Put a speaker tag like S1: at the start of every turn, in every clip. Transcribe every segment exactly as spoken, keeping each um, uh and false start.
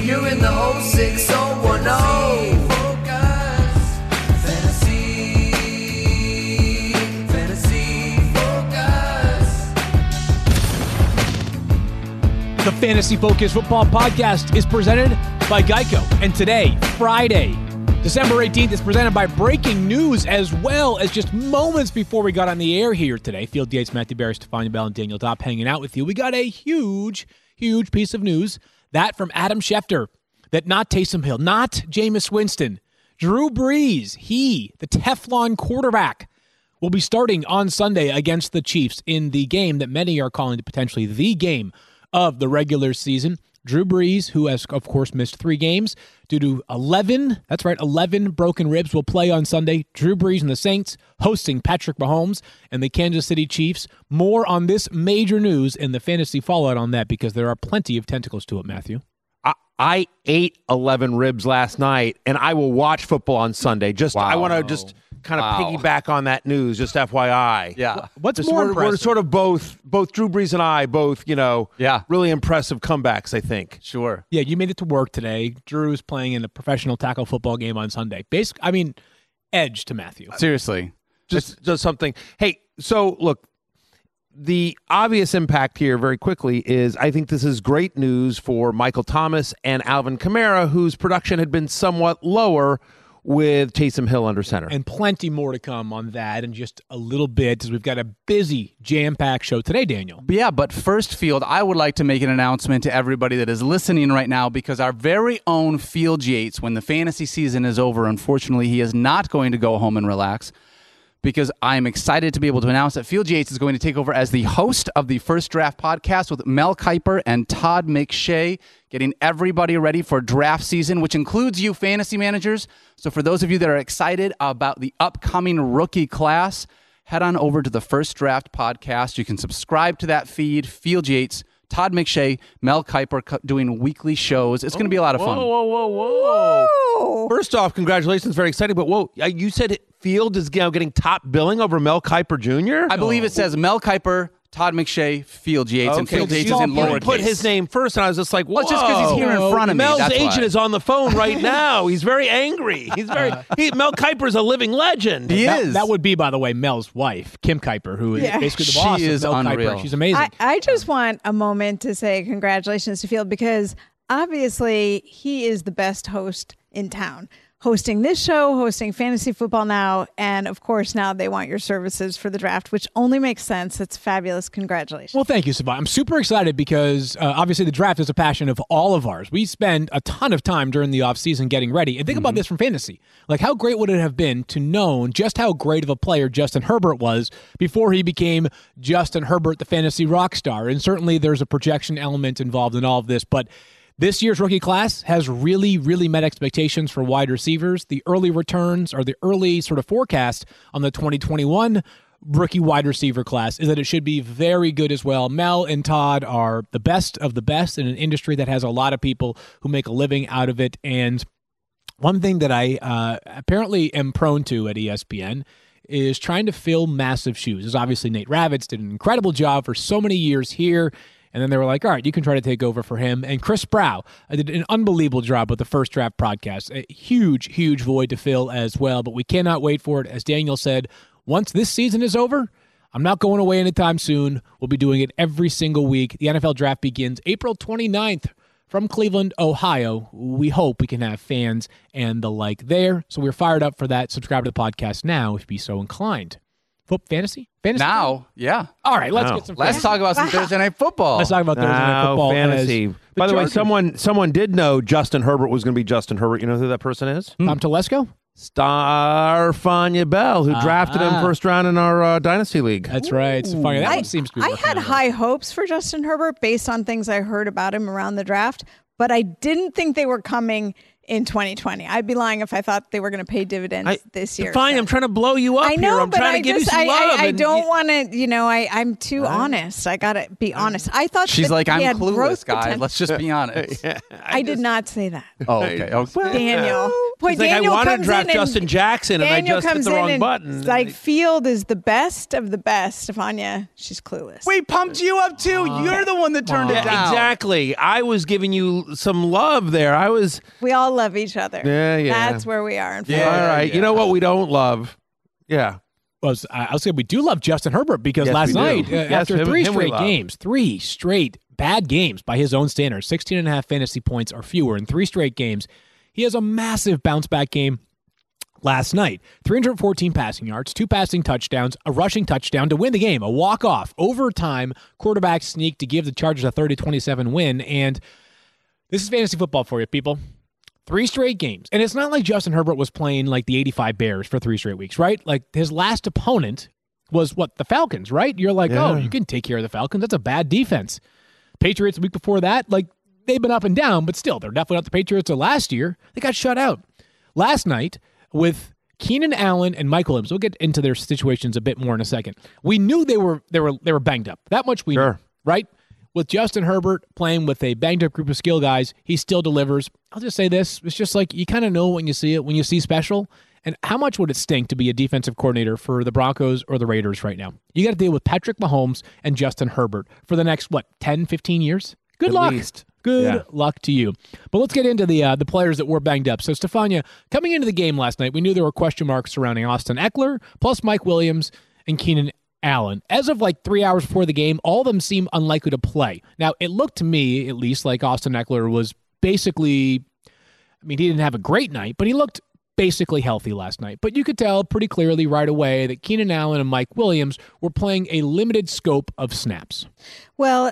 S1: You're in the oh six oh one oh.
S2: The Fantasy Focus Football Podcast is presented by Geico. And today, Friday, December eighteenth, is presented by breaking news as well as just moments before we got on the air here today. Field Yates, Matthew Barry, Stefania Bell, and Daniel Dopp hanging out with you. We got a huge, huge piece of news. That from Adam Schefter, that not Taysom Hill, not Jameis Winston, Drew Brees, he, the Teflon quarterback, will be starting on Sunday against the Chiefs in the game that many are calling potentially the game of the regular season. Drew Brees, who has, of course, missed three games due to eleven, that's right, eleven broken ribs, will play on Sunday. Drew Brees and the Saints hosting Patrick Mahomes and the Kansas City Chiefs. More on this major news and the fantasy fallout on that, because there are plenty of tentacles to it, Matthew.
S3: I, I ate eleven ribs last night, and I will watch football on Sunday. Just wow. I want to just kind of wow. piggyback on that news, just F Y I.
S2: Yeah. What's
S3: just,
S2: more
S3: we're,
S2: impressive?
S3: We're sort of both, both Drew Brees and I, both, you know,
S4: yeah.
S3: really impressive comebacks, I think.
S4: Sure.
S2: Yeah, you made it to work today. Drew's playing in a professional tackle football game on Sunday. Basic, I mean, edge to Matthew.
S4: Seriously.
S3: Just, just something. Hey, so look, the obvious impact here very quickly is I think this is great news for Michael Thomas and Alvin Kamara, whose production had been somewhat lower with Taysom Hill under center.
S2: And plenty more to come on that in just a little bit, as we've got a busy, jam-packed show today, Daniel.
S4: Yeah, but first, Field, I would like to make an announcement to everybody that is listening right now, because our very own Field Yates, when the fantasy season is over, unfortunately, he is not going to go home and relax, because I'm excited to be able to announce that Field Yates is going to take over as the host of the First Draft podcast with Mel Kiper and Todd McShay, getting everybody ready for draft season, which includes you fantasy managers. So for those of you that are excited about the upcoming rookie class, head on over to the First Draft podcast. You can subscribe to that feed. Field Yates, Todd McShay, Mel Kiper doing weekly shows. It's going to be a lot of fun.
S3: Whoa, whoa, whoa, whoa. First off, congratulations. Very exciting. But whoa, you said Field is now getting top billing over Mel Kiper Junior?
S4: I believe
S3: oh.
S4: it says Mel Kiper, Todd McShay, Field Yates,
S3: okay.
S4: and Field Yates is in lowercase.
S3: Put his name first, and I was just like, whoa.
S4: Well, it's just because he's here in front of me.
S3: Mel's
S4: That's
S3: agent
S4: why.
S3: is on the phone right now. He's very angry. He's very. He, Mel Kiper's a living legend.
S4: He
S2: that,
S4: is.
S2: That would be, by the way, Mel's wife, Kim Kiper, who is
S5: yeah.
S2: basically the boss
S4: she
S2: of
S4: is
S2: Mel
S4: unreal.
S2: Kiper. She's amazing.
S5: I, I just want a moment to say congratulations to Field, because obviously he is the best host in town. Hosting this show, hosting Fantasy Football Now, and of course now they want your services for the draft, which only makes sense. It's fabulous. Congratulations.
S2: Well, thank you, Savannah. I'm super excited because uh, obviously the draft is a passion of all of ours. We spend a ton of time during the offseason getting ready. And think mm-hmm. about this from fantasy. Like, how great would it have been to know just how great of a player Justin Herbert was before he became Justin Herbert, the fantasy rock star? And certainly there's a projection element involved in all of this, but this year's rookie class has really, really met expectations for wide receivers. The early returns, or the early sort of forecast on the twenty twenty-one rookie wide receiver class, is that it should be very good as well. Mel and Todd are the best of the best in an industry that has a lot of people who make a living out of it. And one thing that I uh, apparently am prone to at E S P N is trying to fill massive shoes. There's obviously Nate Ravitz did an incredible job for so many years here. And then they were like, all right, you can try to take over for him. And Chris Sproul did an unbelievable job with the First Draft podcast. A huge, huge void to fill as well. But we cannot wait for it. As Daniel said, once this season is over, I'm not going away anytime soon. We'll be doing it every single week. The N F L Draft begins April twenty-ninth from Cleveland, Ohio. We hope we can have fans and the like there. So we're fired up for that. Subscribe to the podcast now if you be so inclined. Foot fantasy? Fantasy?
S4: Now, yeah.
S2: All right, let's
S3: Now.
S2: get some
S4: Let's
S2: fantasy.
S4: talk about some Thursday Night Football.
S2: Let's talk about Thursday Night
S3: Now,
S2: Football.
S3: fantasy.
S2: The
S3: By the way,
S2: Chargers.
S3: someone someone did know Justin Herbert was going to be Justin Herbert. You know who that person is?
S2: Tom Telesco?
S3: Starfania Bell, who drafted him
S2: Ah.
S3: first round in our uh, Dynasty League.
S2: That's right. It's funny. That
S5: I,
S2: one seems to be
S5: I
S2: working
S5: had
S2: out.
S5: high hopes for Justin Herbert based on things I heard about him around the draft, but I didn't think they were coming in twenty twenty. I'd be lying if I thought they were going to pay dividends
S3: I,
S5: this year.
S3: Fine,
S5: so.
S3: I'm trying to blow you up
S5: I know,
S3: here. I'm
S5: but
S3: trying
S5: I
S3: to give
S5: just,
S3: you some
S5: I,
S3: love.
S5: I, I
S3: and
S5: don't
S3: you-
S5: want to, you know, I, I'm too right. honest. I got to be honest. I thought
S4: She's
S5: that
S4: like,
S5: he
S4: I'm
S5: had
S4: clueless,
S5: growth
S4: guys.
S5: potential.
S4: Let's just be honest.
S3: Yeah,
S5: I, I did not say that.
S4: Oh, okay. Oh, well,
S5: Daniel. Boy,
S3: He's like,
S5: Daniel
S3: I want to
S5: comes
S3: draft
S5: in and
S3: Justin Jackson, and I
S5: Daniel
S3: just hit
S5: comes
S3: the
S5: in
S3: wrong
S5: and
S3: button.
S5: it's like, Field is the best of the best. Stefania, she's clueless.
S4: We pumped you up too. You're the one that turned
S3: Yeah,
S4: it down.
S3: exactly. I was giving you some love there. I was.
S5: We all love each other.
S3: Yeah, yeah.
S5: That's where we are. In
S4: Yeah.
S5: Florida.
S3: All right. You know what we don't love? Yeah.
S2: Was I was saying we do love Justin Herbert because
S3: Yes,
S2: last
S3: we do.
S2: night uh,
S3: Yes,
S2: after
S3: him-
S2: three
S3: him we
S2: straight
S3: love.
S2: games, three straight bad games by his own standards, sixteen and a half fantasy points or fewer in three straight games. He has a massive bounce back game last night. three hundred fourteen passing yards, two passing touchdowns, a rushing touchdown to win the game, a walk-off, overtime quarterback sneak to give the Chargers a thirty twenty-seven win. And this is fantasy football for you, people. Three straight games. And it's not like Justin Herbert was playing like the eighty-five Bears for three straight weeks, right? Like his last opponent was what? The Falcons, right? You're like,
S3: Yeah.
S2: oh, you can take care of the Falcons. That's a bad defense. Patriots the week before that, like they've been up and down, but still, they're definitely not the Patriots of last year. They got shut out. Last night with Keenan Allen and Mike Williams, we'll get into their situations a bit more in a second. We knew they were they were they were banged up. That much we
S3: Sure.
S2: knew, right? With Justin Herbert playing with a banged up group of skill guys, he still delivers. I'll just say this. It's just like you kind of know when you see it, when you see special. And how much would it stink to be a defensive coordinator for the Broncos or the Raiders right now? You got to deal with Patrick Mahomes and Justin Herbert for the next, what, ten, fifteen years? Good
S3: At
S2: luck.
S3: least.
S2: Good
S3: Yeah.
S2: luck to you. But let's get into the uh, the players that were banged up. So, Stefania, coming into the game last night, we knew there were question marks surrounding Austin Eckler, plus Mike Williams and Keenan Allen. As of like three hours before the game, all of them seem unlikely to play. Now, it looked to me, at least, like Austin Eckler was basically, I mean, he didn't have a great night, but he looked basically healthy last night. But you could tell pretty clearly right away that Keenan Allen and Mike Williams were playing a limited scope of snaps.
S5: Well,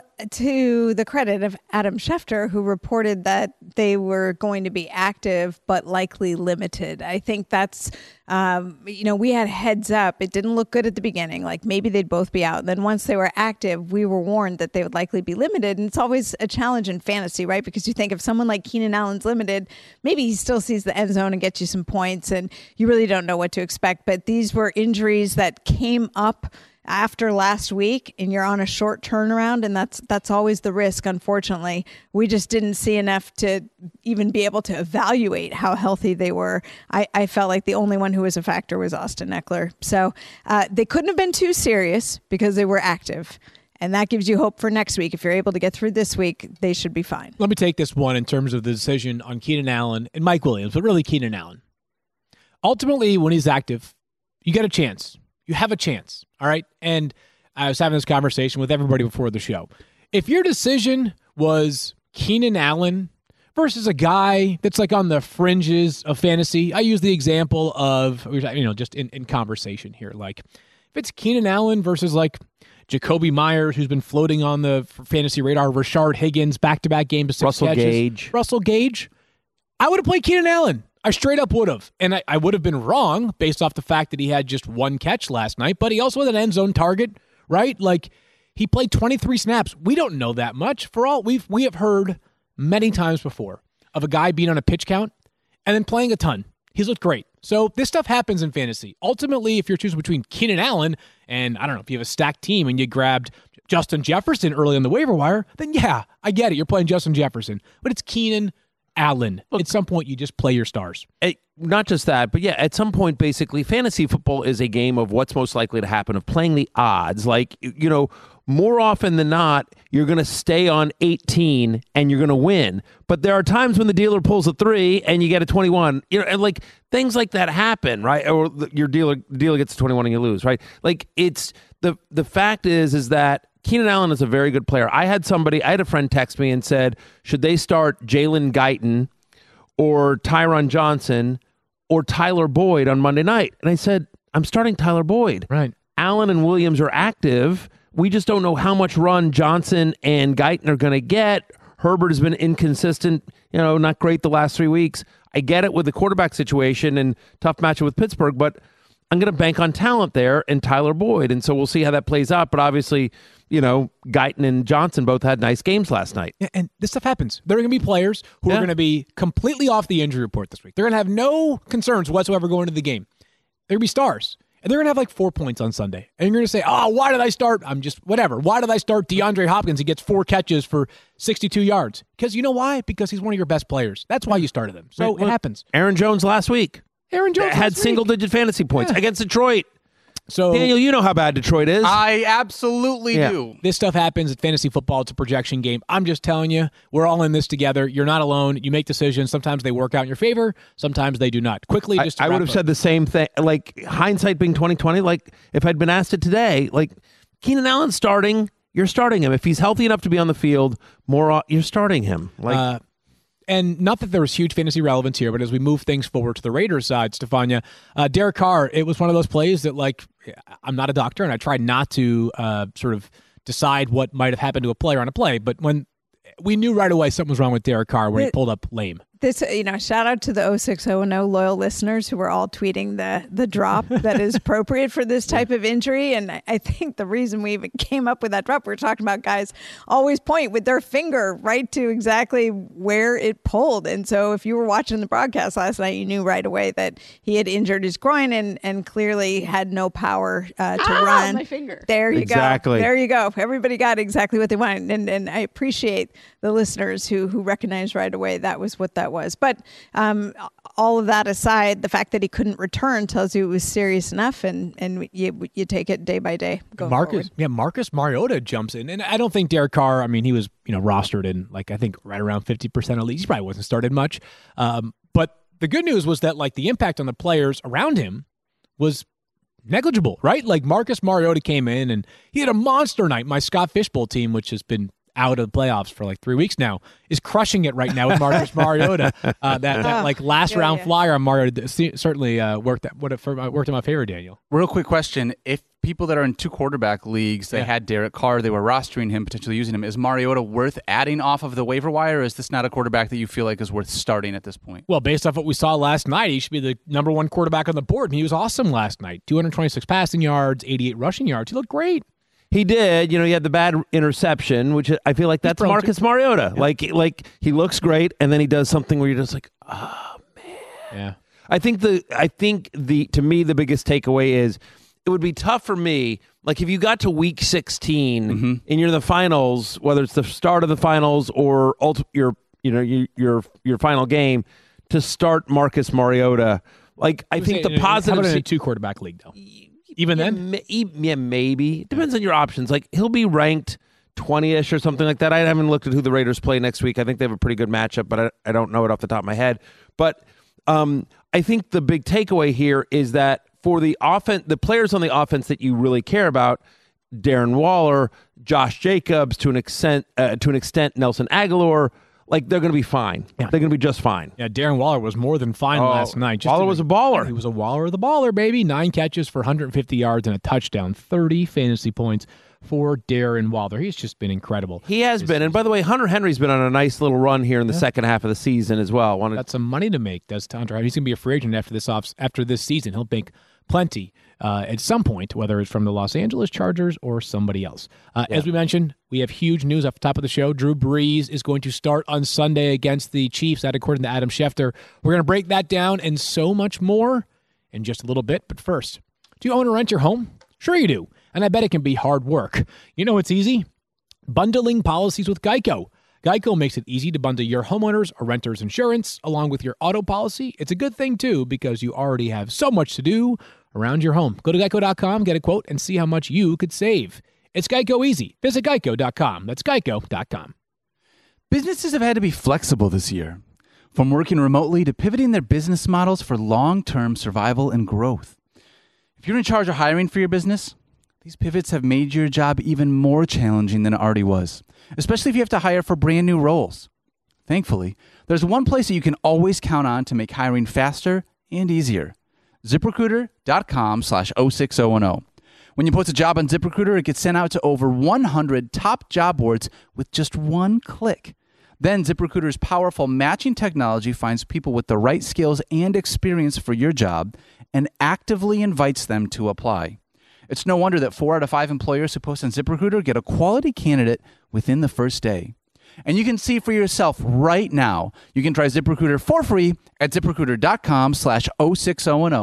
S5: to the credit of Adam Schefter, who reported that they were going to be active but likely limited. I think that's, um, you know, we had heads up. It didn't look good at the beginning, like maybe they'd both be out. And then once they were active, we were warned that they would likely be limited. And it's always a challenge in fantasy, right? Because you think if someone like Keenan Allen's limited, maybe he still sees the end zone and gets you some points, and you really don't know what to expect. But these were injuries that came up after last week, and you're on a short turnaround, and that's that's always the risk. Unfortunately, we just didn't see enough to even be able to evaluate how healthy they were. I, I felt like the only one who was a factor was Austin Eckler. So uh, they couldn't have been too serious because they were active, and that gives you hope for next week. If you're able to get through this week, they should be fine.
S2: Let me take this one in terms of the decision on Keenan Allen and Mike Williams, but really Keenan Allen. Ultimately, when he's active, you get a chance. You have a chance, all right? And I was having this conversation with everybody before the show. If your decision was Keenan Allen versus a guy that's like on the fringes of fantasy, I use the example of, you know, just in, in conversation here. Like, if it's Keenan Allen versus like Jacoby Myers, who's been floating on the fantasy radar, Rashard Higgins, back-to-back game to six
S3: Russell
S2: catches.
S3: Gage.
S2: Russell Gage. I would have played Keenan Allen. I straight up would have. And I, I would have been wrong based off the fact that he had just one catch last night, but he also had an end zone target, right? Like, he played twenty-three snaps. We don't know that much. For all we've we have heard many times before of a guy being on a pitch count and then playing a ton. He's looked great. So this stuff happens in fantasy. Ultimately, if you're choosing between Keenan Allen and, I don't know, if you have a stacked team and you grabbed Justin Jefferson early on the waiver wire, then yeah, I get it. You're playing Justin Jefferson. But it's Keenan Allen. Look, at some point, you just play your stars.
S3: It, not just that, but yeah, at some point, basically, fantasy football is a game of what's most likely to happen, of playing the odds. Like, you know, more often than not, you're going to stay on eighteen and you're going to win. But there are times when the dealer pulls a three and you get a twenty-one. You know, and like things like that happen, right? Or the, your dealer dealer gets a twenty-one and you lose, right? Like it's the the fact is is that Keenan Allen is a very good player. I had somebody, I had a friend text me and said, should they start Jalen Guyton or Tyron Johnson or Tyler Boyd on Monday night? And I said, I'm starting Tyler Boyd.
S2: Right.
S3: Allen and Williams are active. We just don't know how much run Johnson and Guyton are going to get. Herbert has been inconsistent, you know, not great the last three weeks. I get it with the quarterback situation and tough matchup with Pittsburgh, but I'm going to bank on talent there and Tyler Boyd. And so we'll see how that plays out. But obviously, you know, Guyton and Johnson both had nice games last night.
S2: Yeah, and this stuff happens. There are going to be players who
S3: Yeah.
S2: are going to be completely off the injury report this week. They're going to have no concerns whatsoever going into the game. They're going to be stars. and they're going to have like four points on Sunday. And you're going to say, oh, why did I start? I'm just, whatever. Why did I start DeAndre Hopkins? He gets four catches for sixty-two yards. Because you know why? Because he's one of your best players. That's why you started him. So
S3: Right, well,
S2: it happens.
S3: Aaron Jones last week.
S2: Aaron Jones
S3: had
S2: last week.
S3: single-digit fantasy points
S2: Yeah.
S3: against Detroit.
S2: So
S3: Daniel, you know how bad Detroit is.
S4: I absolutely
S3: Yeah.
S4: do.
S2: this stuff happens at fantasy football. It's a projection game. I'm just telling you, we're all in this together. You're not alone. You make decisions. Sometimes they work out in your favor. Sometimes they do not. Quickly,
S3: I,
S2: just to
S3: I would
S2: wrap
S3: have
S2: up.
S3: said the same thing. Like, hindsight being twenty twenty, like, if I'd been asked it today, like, Keenan Allen starting, you're starting him. If he's healthy enough to be on the field, more you're starting him. Like,
S2: Uh, and not that there was huge fantasy relevance here, but as we move things forward to the Raiders side, Stefania, uh, Derek Carr, it was one of those plays that, like, I'm not a doctor, and I tried not to uh, sort of decide what might have happened to a player on a play, but when we knew right away something was wrong with Derek Carr when he
S5: It-
S2: pulled up lame.
S5: This, you know, shout out to the oh six oh one oh loyal listeners who were all tweeting the the drop that is appropriate for this type of injury. And I, I think the reason we even came up with that drop, we're talking about guys always point with their finger right to exactly where it pulled. And so if you were watching the broadcast last night, you knew right away that he had injured his groin and, and clearly had no power uh, to
S6: Ah,
S5: run.
S6: my finger.
S5: There you
S3: Exactly.
S5: go. There you go. Everybody got exactly what they wanted. And, and I appreciate the listeners who, who recognized right away that was what that was. But um, all of that aside, the fact that he couldn't return tells you it was serious enough, and, and you you take it day by day going
S2: Marcus,
S5: forward.
S2: yeah, Marcus Mariota jumps in, and I don't think Derek Carr. I mean, he was you know rostered in like I think right around fifty percent of leagues. He probably wasn't started much, um, but the good news was that like the impact on the players around him was negligible, right? Like Marcus Mariota came in and he had a monster night. My Scott Fishbowl team, which has been out of the playoffs for like three weeks now, is crushing it right now with Marcus Mariota. Uh, that that like last
S5: yeah,
S2: round
S5: yeah.
S2: flyer on Mariota certainly uh, worked that would have worked in my favor, Daniel.
S4: Real quick question. If people that are in two quarterback leagues, they
S2: Yeah.
S4: had Derek Carr, they were rostering him, potentially using him, is Mariota worth adding off of the waiver wire, or is this not a quarterback that you feel like is worth starting at this point?
S2: Well, based off what we saw last night, he should be the number one quarterback on the board, and he was awesome last night. two hundred twenty-six passing yards, eighty-eight rushing yards. He looked great.
S3: he did. You know, he had the bad interception, which I feel like that's
S2: prone to.
S3: Marcus Mariota. Like, like he looks great, and then he does something where you're just like, oh.
S2: Yeah.
S3: I think the I think the to me the biggest takeaway is it would be tough for me. Like if you got to week sixteen
S4: Mm-hmm.
S3: and you're in the finals, whether it's the start of the finals or ulti- your you know your your your final game, to start Marcus Mariota. Like I think the positive.
S2: How about in
S3: se-
S2: a two quarterback league though? Even
S3: yeah,
S2: then,
S3: ma- e- yeah, maybe it depends on your options. Like he'll be ranked twenty-ish or something like that. I haven't looked at who the Raiders play next week. I think they have a pretty good matchup, but I, I don't know it off the top of my head. But um, I think the big takeaway here is that for the offense, the players on the offense that you really care about, Darren Waller, Josh Jacobs, to an extent, uh, to an extent, Nelson Aguilar, like they're going to be fine.
S2: Yeah.
S3: They're going to be just fine.
S2: yeah, Darren Waller was more than fine
S3: Oh,
S2: last night. Just
S3: Waller
S2: in
S3: was a baller.
S2: He was a Waller of the baller, baby. Nine catches for one hundred fifty yards and a touchdown, thirty fantasy points for Darren Waller. He's just been incredible.
S3: He has been. And by the way, Hunter Henry's been on a nice little run here in the second half of the season as well. Wanted,
S2: Got some money to make. Does Hunter? He's going to be a free agent after this off after this season. He'll make plenty uh, at some point, whether it's from the Los Angeles Chargers or somebody else. Uh, As we mentioned, we have huge news off the top of the show. Drew Brees is going to start on Sunday against the Chiefs. That according to Adam Schefter. We're going to break that down and so much more in just a little bit. But first, do you own or rent your home? Sure you do. And I bet it can be hard work. You know it's easy? Bundling policies with Geico. Geico makes it easy to bundle your homeowners or renters insurance along with your auto policy. It's a good thing, too, because you already have so much to do around your home. Go to geico dot com, get a quote, and see how much you could save. It's Geico easy. Visit geico dot com. That's geico dot com.
S4: Businesses have had to be flexible this year, from working remotely to pivoting their business models for long-term survival and growth. If you're in charge of hiring for your business, these pivots have made your job even more challenging than it already was, especially if you have to hire for brand new roles. Thankfully, there's one place that you can always count on to make hiring faster and easier. ZipRecruiter dot com slash oh six oh one oh. When you post a job on ZipRecruiter, it gets sent out to over one hundred top job boards with just one click. Then ZipRecruiter's powerful matching technology finds people with the right skills and experience for your job and actively invites them to apply. It's no wonder that four out of five employers who post on ZipRecruiter get a quality candidate within the first day. And you can see for yourself right now. You can try ZipRecruiter for free at ZipRecruiter dot com slash oh six oh one oh.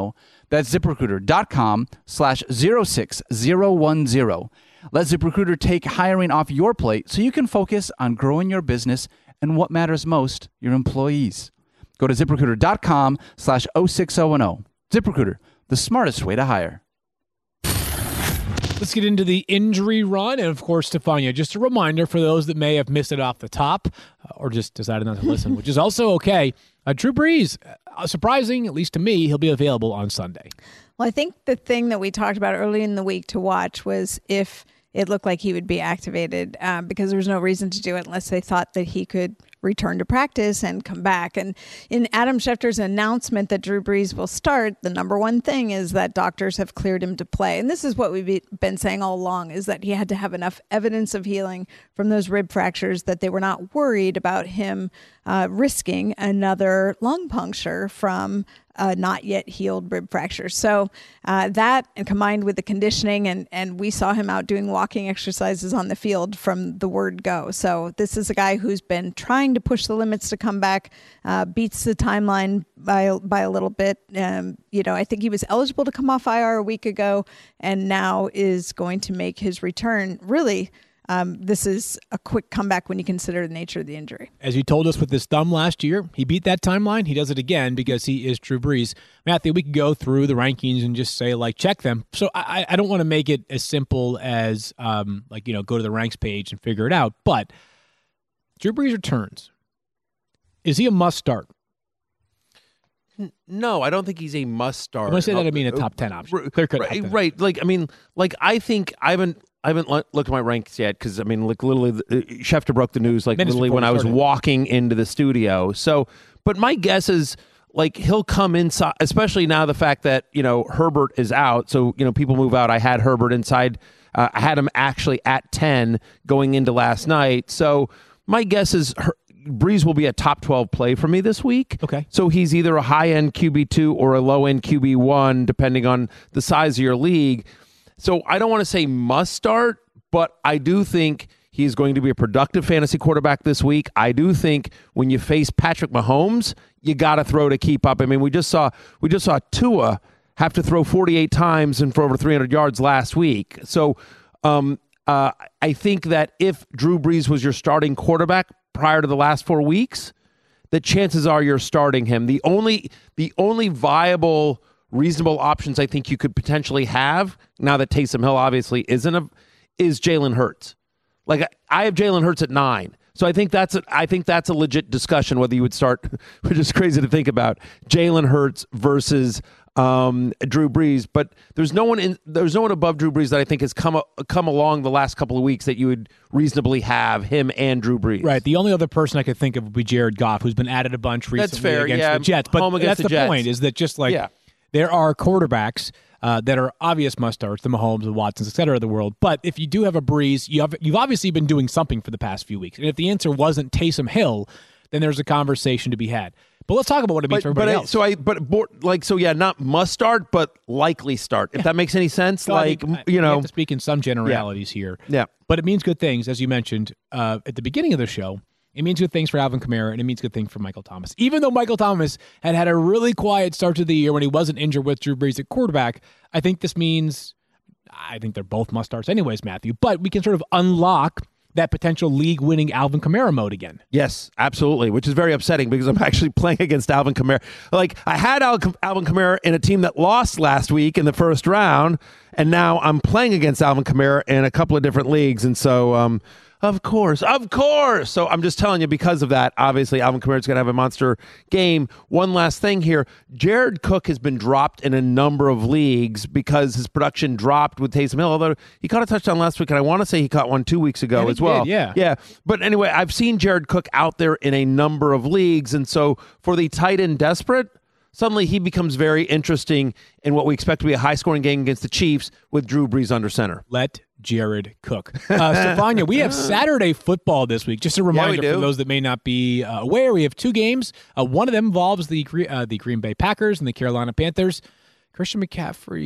S4: That's ZipRecruiter.com slash 06010. Let ZipRecruiter take hiring off your plate so you can focus on growing your business and what matters most, your employees. Go to ZipRecruiter.com slash 06010. ZipRecruiter, the smartest way to hire.
S2: Let's get into the injury run. And, of course, Stefania, just a reminder for those that may have missed it off the top uh, or just decided not to listen, which is also okay. Uh, Drew Brees, uh, surprising, at least to me, he'll be available on Sunday.
S5: Well, I think the thing that we talked about early in the week to watch was if it looked like he would be activated um, because there was no reason to do it unless they thought that he could return to practice and come back. And in Adam Schefter's announcement that Drew Brees will start, the number one thing is that doctors have cleared him to play. And this is what we've been saying all along, is that he had to have enough evidence of healing from those rib fractures that they were not worried about him uh, risking another lung puncture from Uh, not yet healed rib fractures. So uh, that, and combined with the conditioning, and and we saw him out doing walking exercises on the field from the word go. So this is a guy who's been trying to push the limits to come back, uh, beats the timeline by by a little bit. Um, you know, I think he was eligible to come off I R a week ago, and now is going to make his return. Really, Um, this is a quick comeback when you consider the nature of the injury.
S2: As you told us with his thumb last year, he beat that timeline. He does it again because he is Drew Brees. Matthew, we could go through the rankings and just say, like, check them. So I, I don't want to make it as simple as, um, like, you know, go to the ranks page and figure it out. But Drew Brees returns. Is he a must start?
S3: No, I don't think he's a must start.
S2: When I say that, I mean a top ten option. Clear cut.
S3: Right, right. Like, I mean, like, I think I haven't, I haven't looked at my ranks yet because, I mean, like, literally, uh, Schefter broke the news, like,
S2: Minutes
S3: literally when I was
S2: started.
S3: walking into the studio. So, but my guess is, like, he'll come inside, especially now the fact that, you know, Herbert is out. So, you know, people move out. I had Herbert inside. Uh, I had him actually at ten going into last night. So my guess is her, Brees will be a top twelve play for me this week.
S2: Okay.
S3: So he's either a high-end Q B two or a low-end Q B one, depending on the size of your league. So I don't want to say must start, but I do think he's going to be a productive fantasy quarterback this week. I do think when you face Patrick Mahomes, you got to throw to keep up. I mean, we just saw we just saw Tua have to throw forty-eight times and for over three hundred yards last week. So um, uh, I think that if Drew Brees was your starting quarterback prior to the last four weeks, the chances are you're starting him. The only the only viable, reasonable options I think you could potentially have, now that Taysom Hill obviously isn't, a, is Jalen Hurts. Like, I have Jalen Hurts at nine. So I think that's a, I think that's a legit discussion whether you would start, which is crazy to think about, Jalen Hurts versus um, Drew Brees. But there's no one in there's no one above Drew Brees that I think has come come along the last couple of weeks that you would reasonably have him and Drew Brees.
S2: Right. The only other person I could think of would be Jared Goff, who's been added a bunch recently
S3: That's fair,
S2: against
S3: yeah.
S2: the Jets. But
S3: Home against
S2: that's
S3: the
S2: the
S3: Jets.
S2: point, is that just like
S3: Yeah.
S2: there are quarterbacks uh, that are obvious must-starts, the Mahomes, the Watsons, et cetera, of the world. But if you do have a Brees, you have, you've obviously been doing something for the past few weeks. And if the answer wasn't Taysom Hill, then there's a conversation to be had. But let's talk about what it means
S3: But,
S2: for everybody
S3: but I,
S2: else.
S3: so I, but like, so yeah, not must start, but likely start. If that makes any sense,
S2: So I
S3: like
S2: think, uh,
S3: you
S2: we
S3: know,
S2: have to speak in some generalities here.
S3: Yeah.
S2: But it means good things, as you mentioned uh, at the beginning of the show. It means good things for Alvin Kamara, and it means good things for Michael Thomas. Even though Michael Thomas had had a really quiet start to the year when he wasn't injured with Drew Brees at quarterback, I think this means, I think they're both must-starts anyways, Matthew, but we can sort of unlock that potential league-winning Alvin Kamara mode again.
S3: Yes, absolutely, which is very upsetting because I'm actually playing against Alvin Kamara. Like, I had Al- Alvin Kamara in a team that lost last week in the first round, and now I'm playing against Alvin Kamara in a couple of different leagues, and so, um, of course, of course. So I'm just telling you, because of that, obviously, Alvin Kamara is going to have a monster game. One last thing here. Jared Cook has been dropped in a number of leagues because his production dropped with Taysom Hill, although he caught a touchdown last week, and I want to say he caught one two weeks ago
S2: Yeah,
S3: as
S2: he
S3: well.
S2: did, yeah.
S3: Yeah. But anyway, I've seen Jared Cook out there in a number of leagues, and so for the tight end desperate, suddenly he becomes very interesting in what we expect to be a high-scoring game against the Chiefs with Drew Brees under center.
S2: Let Jared cook. Uh, Stefania, we have Saturday football this week. Just a reminder
S3: do.
S2: for those that may not be uh, aware, we have two games. Uh, one of them involves the Gre- uh, the Green Bay Packers and the Carolina Panthers. Christian McCaffrey,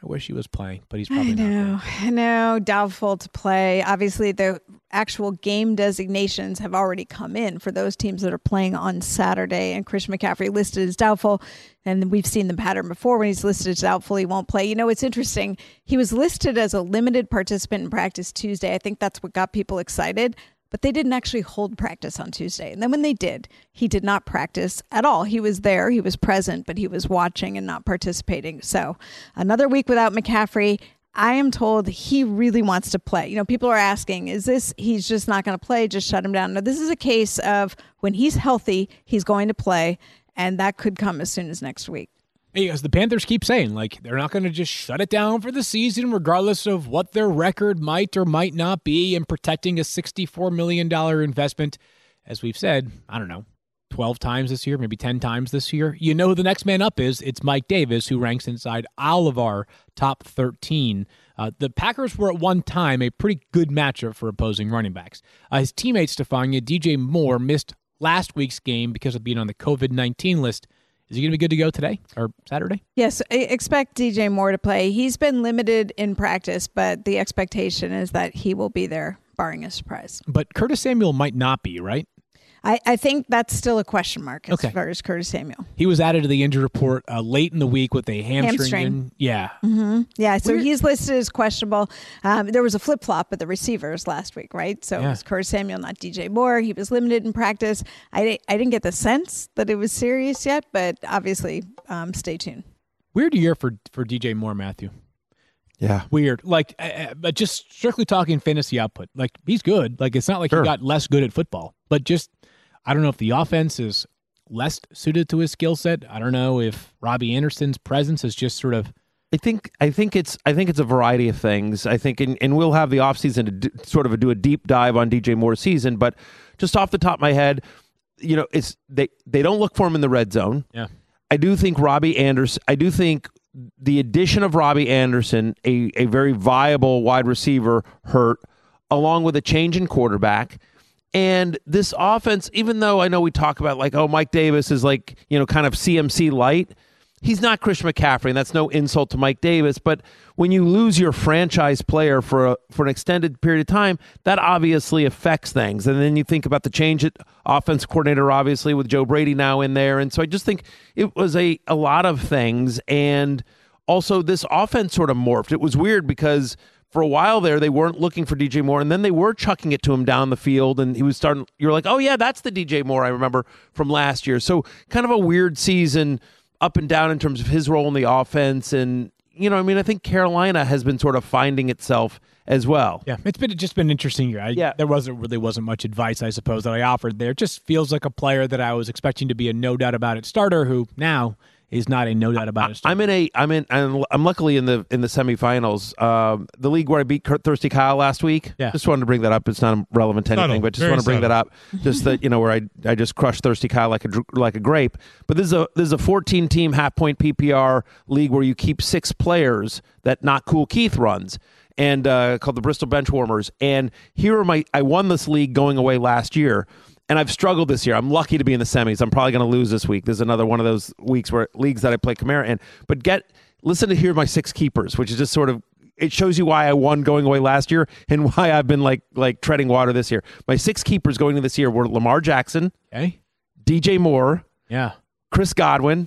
S2: I wish he was playing, but he's probably
S5: I know,
S2: not.
S5: I know, doubtful to play. Obviously, the actual game designations have already come in for those teams that are playing on Saturday, and Christian McCaffrey listed as doubtful. And we've seen the pattern before. When he's listed as doubtful, he won't play. You know, it's interesting. He was listed as a limited participant in practice Tuesday. I think that's what got people excited. But they didn't actually hold practice on Tuesday. And then when they did, he did not practice at all. He was there, he was present, but he was watching and not participating. So another week without McCaffrey. I am told he really wants to play. You know, people are asking, is this, he's just not going to play, just shut him down? No, this is a case of when he's healthy, he's going to play, and that could come as soon as next week.
S2: Hey, as the Panthers keep saying, like, they're not going to just shut it down for the season, regardless of what their record might or might not be, in protecting a sixty-four million dollars investment. As we've said, I don't know, twelve times this year, maybe ten times this year. You know who the next man up is. It's Mike Davis, who ranks inside all of our top thirteen. Uh, the Packers were at one time a pretty good matchup for opposing running backs. Uh, his teammate, Stefania, D J Moore, missed last week's game because of being on the covid nineteen list. Is he going to be good to go today or Saturday?
S5: Yes, I expect D J Moore to play. He's been limited in practice, but the expectation is that he will be there, barring a surprise.
S2: But Curtis Samuel might not be, right?
S5: I, I think that's still a question mark as
S2: Okay.
S5: far as Curtis Samuel.
S2: He was added to the injury report uh, late in the week with a hamstring.
S5: Hamstring.
S2: in- Yeah.
S5: Mm-hmm. Yeah, so
S2: Weird.
S5: he's listed as questionable. Um, there was a flip-flop at the receivers last week, right? So
S2: Yeah.
S5: it was Curtis Samuel, not D J Moore. He was limited in practice. I, di- I didn't get the sense that it was serious yet, but obviously um, stay tuned.
S2: Weird year for, for D J Moore, Matthew.
S3: Yeah.
S2: Weird. Like, uh, but just strictly talking fantasy output. Like, he's good. Like, it's not like
S3: Sure.
S2: he got less good at football. But just, I don't know if the offense is less suited to his skill set. I don't know if Robbie Anderson's presence is just sort of.
S3: I think I think it's I think it's a variety of things. I think, and, and we'll have the offseason to do, sort of do a deep dive on D J Moore's season. But just off the top of my head, you know, it's they they don't look for him in the red zone.
S2: Yeah.
S3: I do think Robbie Anderson. I do think the addition of Robbie Anderson, a a very viable wide receiver, hurt, along with a change in quarterback. And this offense, even though I know we talk about like, oh, Mike Davis is like, you know, kind of C M C light. He's not Christian McCaffrey, and that's no insult to Mike Davis. But when you lose your franchise player for a, for an extended period of time, that obviously affects things. And then you think about the change at offense coordinator, obviously, with Joe Brady now in there. And so I just think it was a, a lot of things. And also this offense sort of morphed. It was weird because for a while there, they weren't looking for D J Moore, and then they were chucking it to him down the field, and he was starting. You're like, oh, yeah, that's the D J Moore I remember from last year. So kind of a weird season up and down in terms of his role in the offense. And, you know, I mean, I think Carolina has been sort of finding itself as well.
S2: Yeah, it's been just been an interesting year. I,
S3: Yeah.
S2: There wasn't really wasn't much advice, I suppose, that I offered there. It just feels like a player that I was expecting to be a no doubt about it starter who now is not a no doubt about it starter.
S3: I'm in a, I'm in, I'm, I'm luckily in the in the semifinals. Um, the league where I beat Kurt Thirsty Kyle last week.
S2: Yeah.
S3: Just wanted to bring that up. It's not relevant to anything,
S6: Subtle.
S3: but just
S6: Very
S3: want to bring
S6: subtle.
S3: that up. Just that, you know, where I I just crushed Thirsty Kyle like a dr- like a grape. But this is a this is a fourteen team half point P P R league where you keep six players that Not Cool Keith runs, and uh, called the Bristol Benchwarmers. And here are my I won this league going away last year. And I've struggled this year. I'm lucky to be in the semis. I'm probably going to lose this week. This is another one of those weeks where leagues that I play Kamara in. But get listen to here are my six keepers, which is just sort of it shows you why I won going away last year and why I've been like like treading water this year. My six keepers going into this year were Lamar Jackson,
S2: Okay?
S3: D J Moore,
S2: Yeah.
S3: Chris Godwin,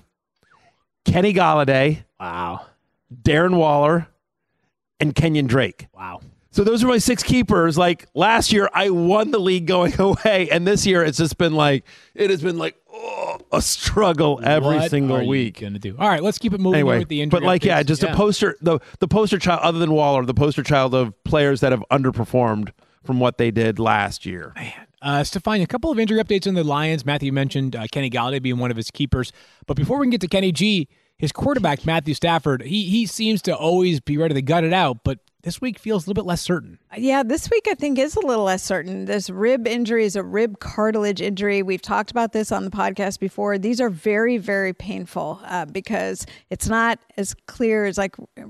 S3: Kenny Galladay,
S2: Wow.
S3: Darren Waller, and Kenyon Drake.
S2: Wow.
S3: So those are my six keepers. Like last year, I won the league going away, and this year it's just been like it has been like oh, a struggle every
S2: What
S3: single
S2: are you
S3: week.
S2: gonna do? All right, let's keep it moving here
S3: Anyway,
S2: with the injury.
S3: but like yeah,
S2: updates.
S3: just a poster the the poster child other than Waller, the poster child of players that have underperformed from what they did last year.
S2: Uh, Stefan, a couple of injury updates on the Lions. Matthew mentioned uh, Kenny Galladay being one of his keepers. But before we can get to Kenny G, his quarterback, Matthew Stafford, he he seems to always be ready to gut it out, but this week feels a little bit less certain.
S5: Yeah, this week I think is a little less certain. This rib injury is a rib cartilage injury. We've talked about this on the podcast before. These are very, very painful uh, because it's not as clear as like rib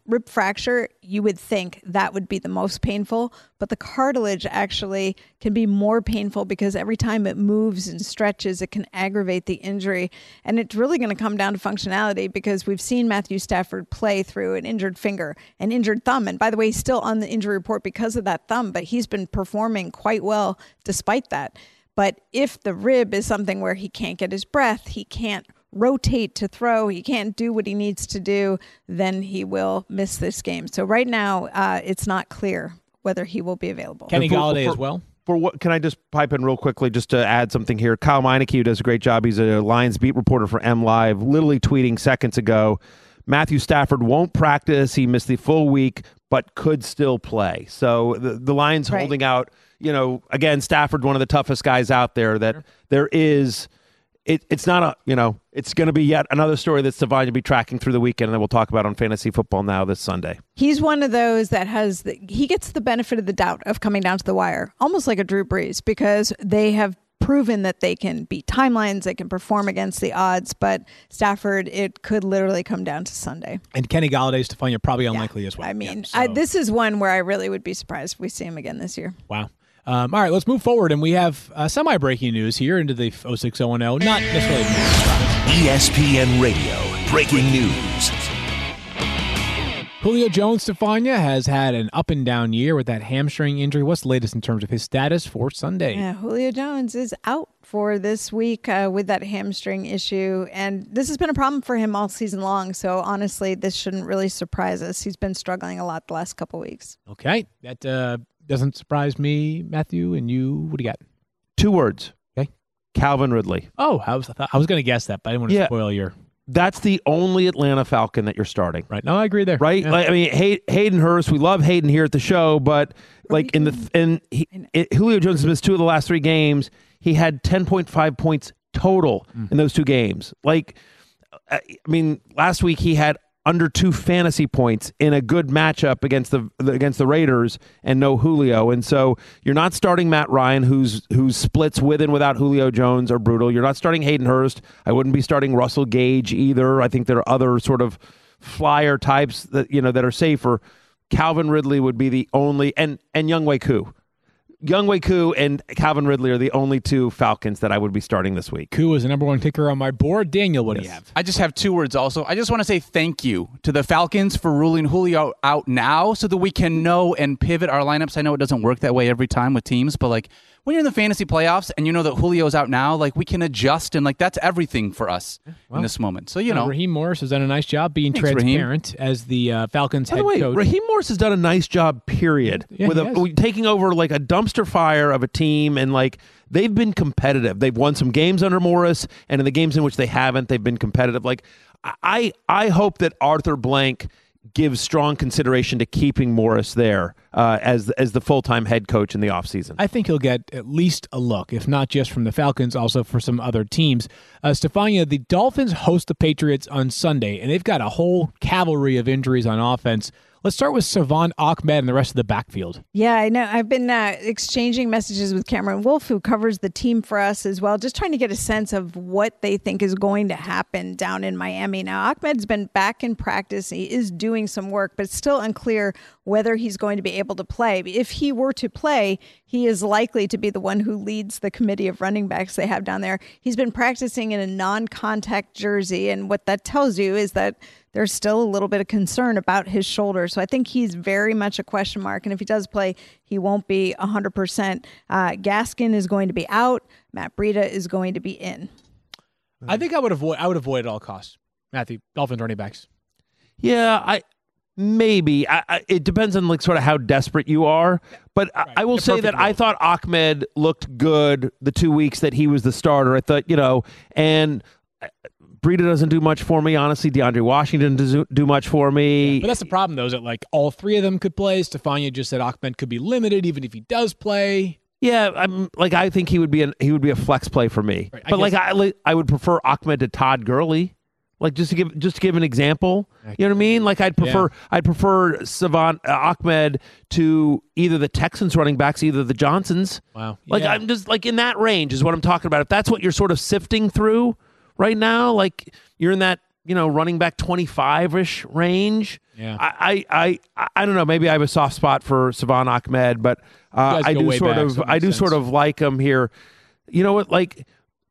S5: rib fracture, you would think that would be the most painful, but the cartilage actually can be more painful because every time it moves and stretches, it can aggravate the injury. And it's really going to come down to functionality because we've seen Matthew Stafford play through an injured finger, an injured thumb. And by the way, he's still on the injury report because of that thumb, but he's been performing quite well despite that. But if the rib is something where he can't get his breath, he can't rotate to throw, he can't do what he needs to do, then he will miss this game. So right now, uh, it's not clear whether he will be available.
S2: Kenny
S3: for,
S2: Golladay
S3: for,
S2: as well.
S3: For what? Can I just pipe in real quickly just to add something here? Kyle Meineke, who does a great job. He's a Lions beat reporter for M Live, literally tweeting seconds ago, Matthew Stafford won't practice. He missed the full week, but could still play. So the, the Lions
S5: right.
S3: holding out, you know, again, Stafford, one of the toughest guys out there, that sure. there is... It, it's not a, you know, it's going to be yet another story that Stefania will be tracking through the weekend and that we'll talk about on Fantasy Football Now this Sunday.
S5: He's one of those that has, the, he gets the benefit of the doubt of coming down to the wire, almost like a Drew Brees, because they have proven that they can beat timelines, they can perform against the odds, but Stafford, it could literally come down to Sunday.
S2: And Kenny Golladay, Stefania, probably unlikely
S5: yeah,
S2: as well.
S5: I mean,
S2: yeah, so.
S5: I, this is one where I really would be surprised if we see him again this year.
S2: Wow. Um, all right, let's move forward, and we have uh, semi-breaking news here into the oh six oh one oh. Not necessarily news.
S6: E S P N Radio, breaking news.
S2: Julio Jones, Stefania, has had an up-and-down year with that hamstring injury. What's the latest in terms of his status for Sunday?
S5: Yeah, Julio Jones is out for this week uh, with that hamstring issue, and this has been a problem for him all season long, so honestly, this shouldn't really surprise us. He's been struggling a lot the last couple weeks.
S2: Okay, that uh, doesn't surprise me, Matthew, and you. What do you got?
S3: Two words.
S2: Okay.
S3: Calvin Ridley.
S2: Oh, I was I was going to guess that, but I didn't want to
S3: Yeah.
S2: spoil your...
S3: That's the only Atlanta Falcon that you're starting.
S2: Right. No, I agree there.
S3: Right?
S2: Yeah.
S3: Like, I mean, Hay- Hayden Hurst, we love Hayden here at the show, but like in the in he, it, Julio Jones has missed two of the last three games. He had ten point five points total mm. in those two games. Like, I mean, last week he had under two fantasy points in a good matchup against the against the Raiders and no Julio. And so you're not starting Matt Ryan, whose whose splits with and without Julio Jones are brutal. You're not starting Hayden Hurst. I wouldn't be starting Russell Gage either. I think there are other sort of flyer types that, you know, that are safer. Calvin Ridley would be the only, and and Younghoe Koo. Younghoe Koo and Calvin Ridley are the only two Falcons that I would be starting this week.
S2: Koo is the number one kicker on my board. Daniel, what yes. do you have?
S4: I just have two words also. I just want to say thank you to the Falcons for ruling Julio out now so that we can know and pivot our lineups. I know it doesn't work that way every time with teams, but like when you're in the fantasy playoffs and you know that Julio's out now, like we can adjust and like that's everything for us well, in this moment. So, you know.
S2: Raheem Morris has done a nice job being
S4: Thanks,
S2: transparent
S4: Raheem.
S2: as the uh, Falcons
S3: By
S2: head
S3: the way,
S2: coach.
S3: Raheem Morris has done a nice job, period.
S2: Yeah,
S3: with
S2: he
S3: a,
S2: has.
S3: taking over like a dumpster fire of a team, and like they've been competitive. They've won some games under Morris, and in the games in which they haven't, they've been competitive. Like I I hope that Arthur Blank gives strong consideration to keeping Morris there uh, as as the full-time head coach in the offseason.
S2: I think he'll get at least a look, if not just from the Falcons, also for some other teams. Uh, Stefania, the Dolphins host the Patriots on Sunday, and they've got a whole cavalry of injuries on offense. Let's start with Savon Ahmed and the rest of the backfield.
S5: Yeah, I know. I've been uh, exchanging messages with Cameron Wolf, who covers the team for us as well, just trying to get a sense of what they think is going to happen down in Miami. Now, Ahmed's been back in practice. He is doing some work, but it's still unclear whether he's going to be able to play. If he were to play, he is likely to be the one who leads the committee of running backs they have down there. He's been practicing in a non-contact jersey, and what that tells you is that there's still a little bit of concern about his shoulder. So I think he's very much a question mark. And if he does play, he won't be one hundred percent. Uh, Gaskin is going to be out. Matt Breida is going to be in.
S2: I think I would avoid I would avoid at all costs. Matthew, Dolphins running backs.
S3: Yeah, I maybe. I, I, it depends on like sort of how desperate you are. But
S2: Right.
S3: I, I will
S2: The
S3: say
S2: perfect
S3: that I
S2: role.
S3: thought Ahmed looked good the two weeks that he was the starter. I thought, you know, and Breida doesn't do much for me, honestly. DeAndre Washington doesn't do much for me.
S2: But that's the problem, though, is that like all three of them could play. Stefania just said Ahmed could be limited, even if he does play.
S3: Yeah, I'm like I think he would be an he would be a flex play for me.
S2: Right, I
S3: but like
S2: guess-
S3: I like, I would prefer Ahmed to Todd Gurley. Like just to give just to give an example, you know what I mean? Like I'd prefer
S2: Yeah.
S3: I'd prefer Savant uh, Ahmed to either the Texans running backs, either the Johnsons.
S2: Wow.
S3: Like
S2: Yeah.
S3: I'm just like in that range is what I'm talking about. If that's what you're sort of sifting through right now, like you're in that you know, running back twenty-five-ish range.
S2: Yeah.
S3: I, I, I, I don't know. Maybe I have a soft spot for Savon Ahmed, but uh,
S2: guys
S3: I
S2: go
S3: do
S2: way
S3: sort
S2: back,
S3: of,
S2: so it
S3: I
S2: makes
S3: do
S2: sense.
S3: sort of like him here. You know what? Like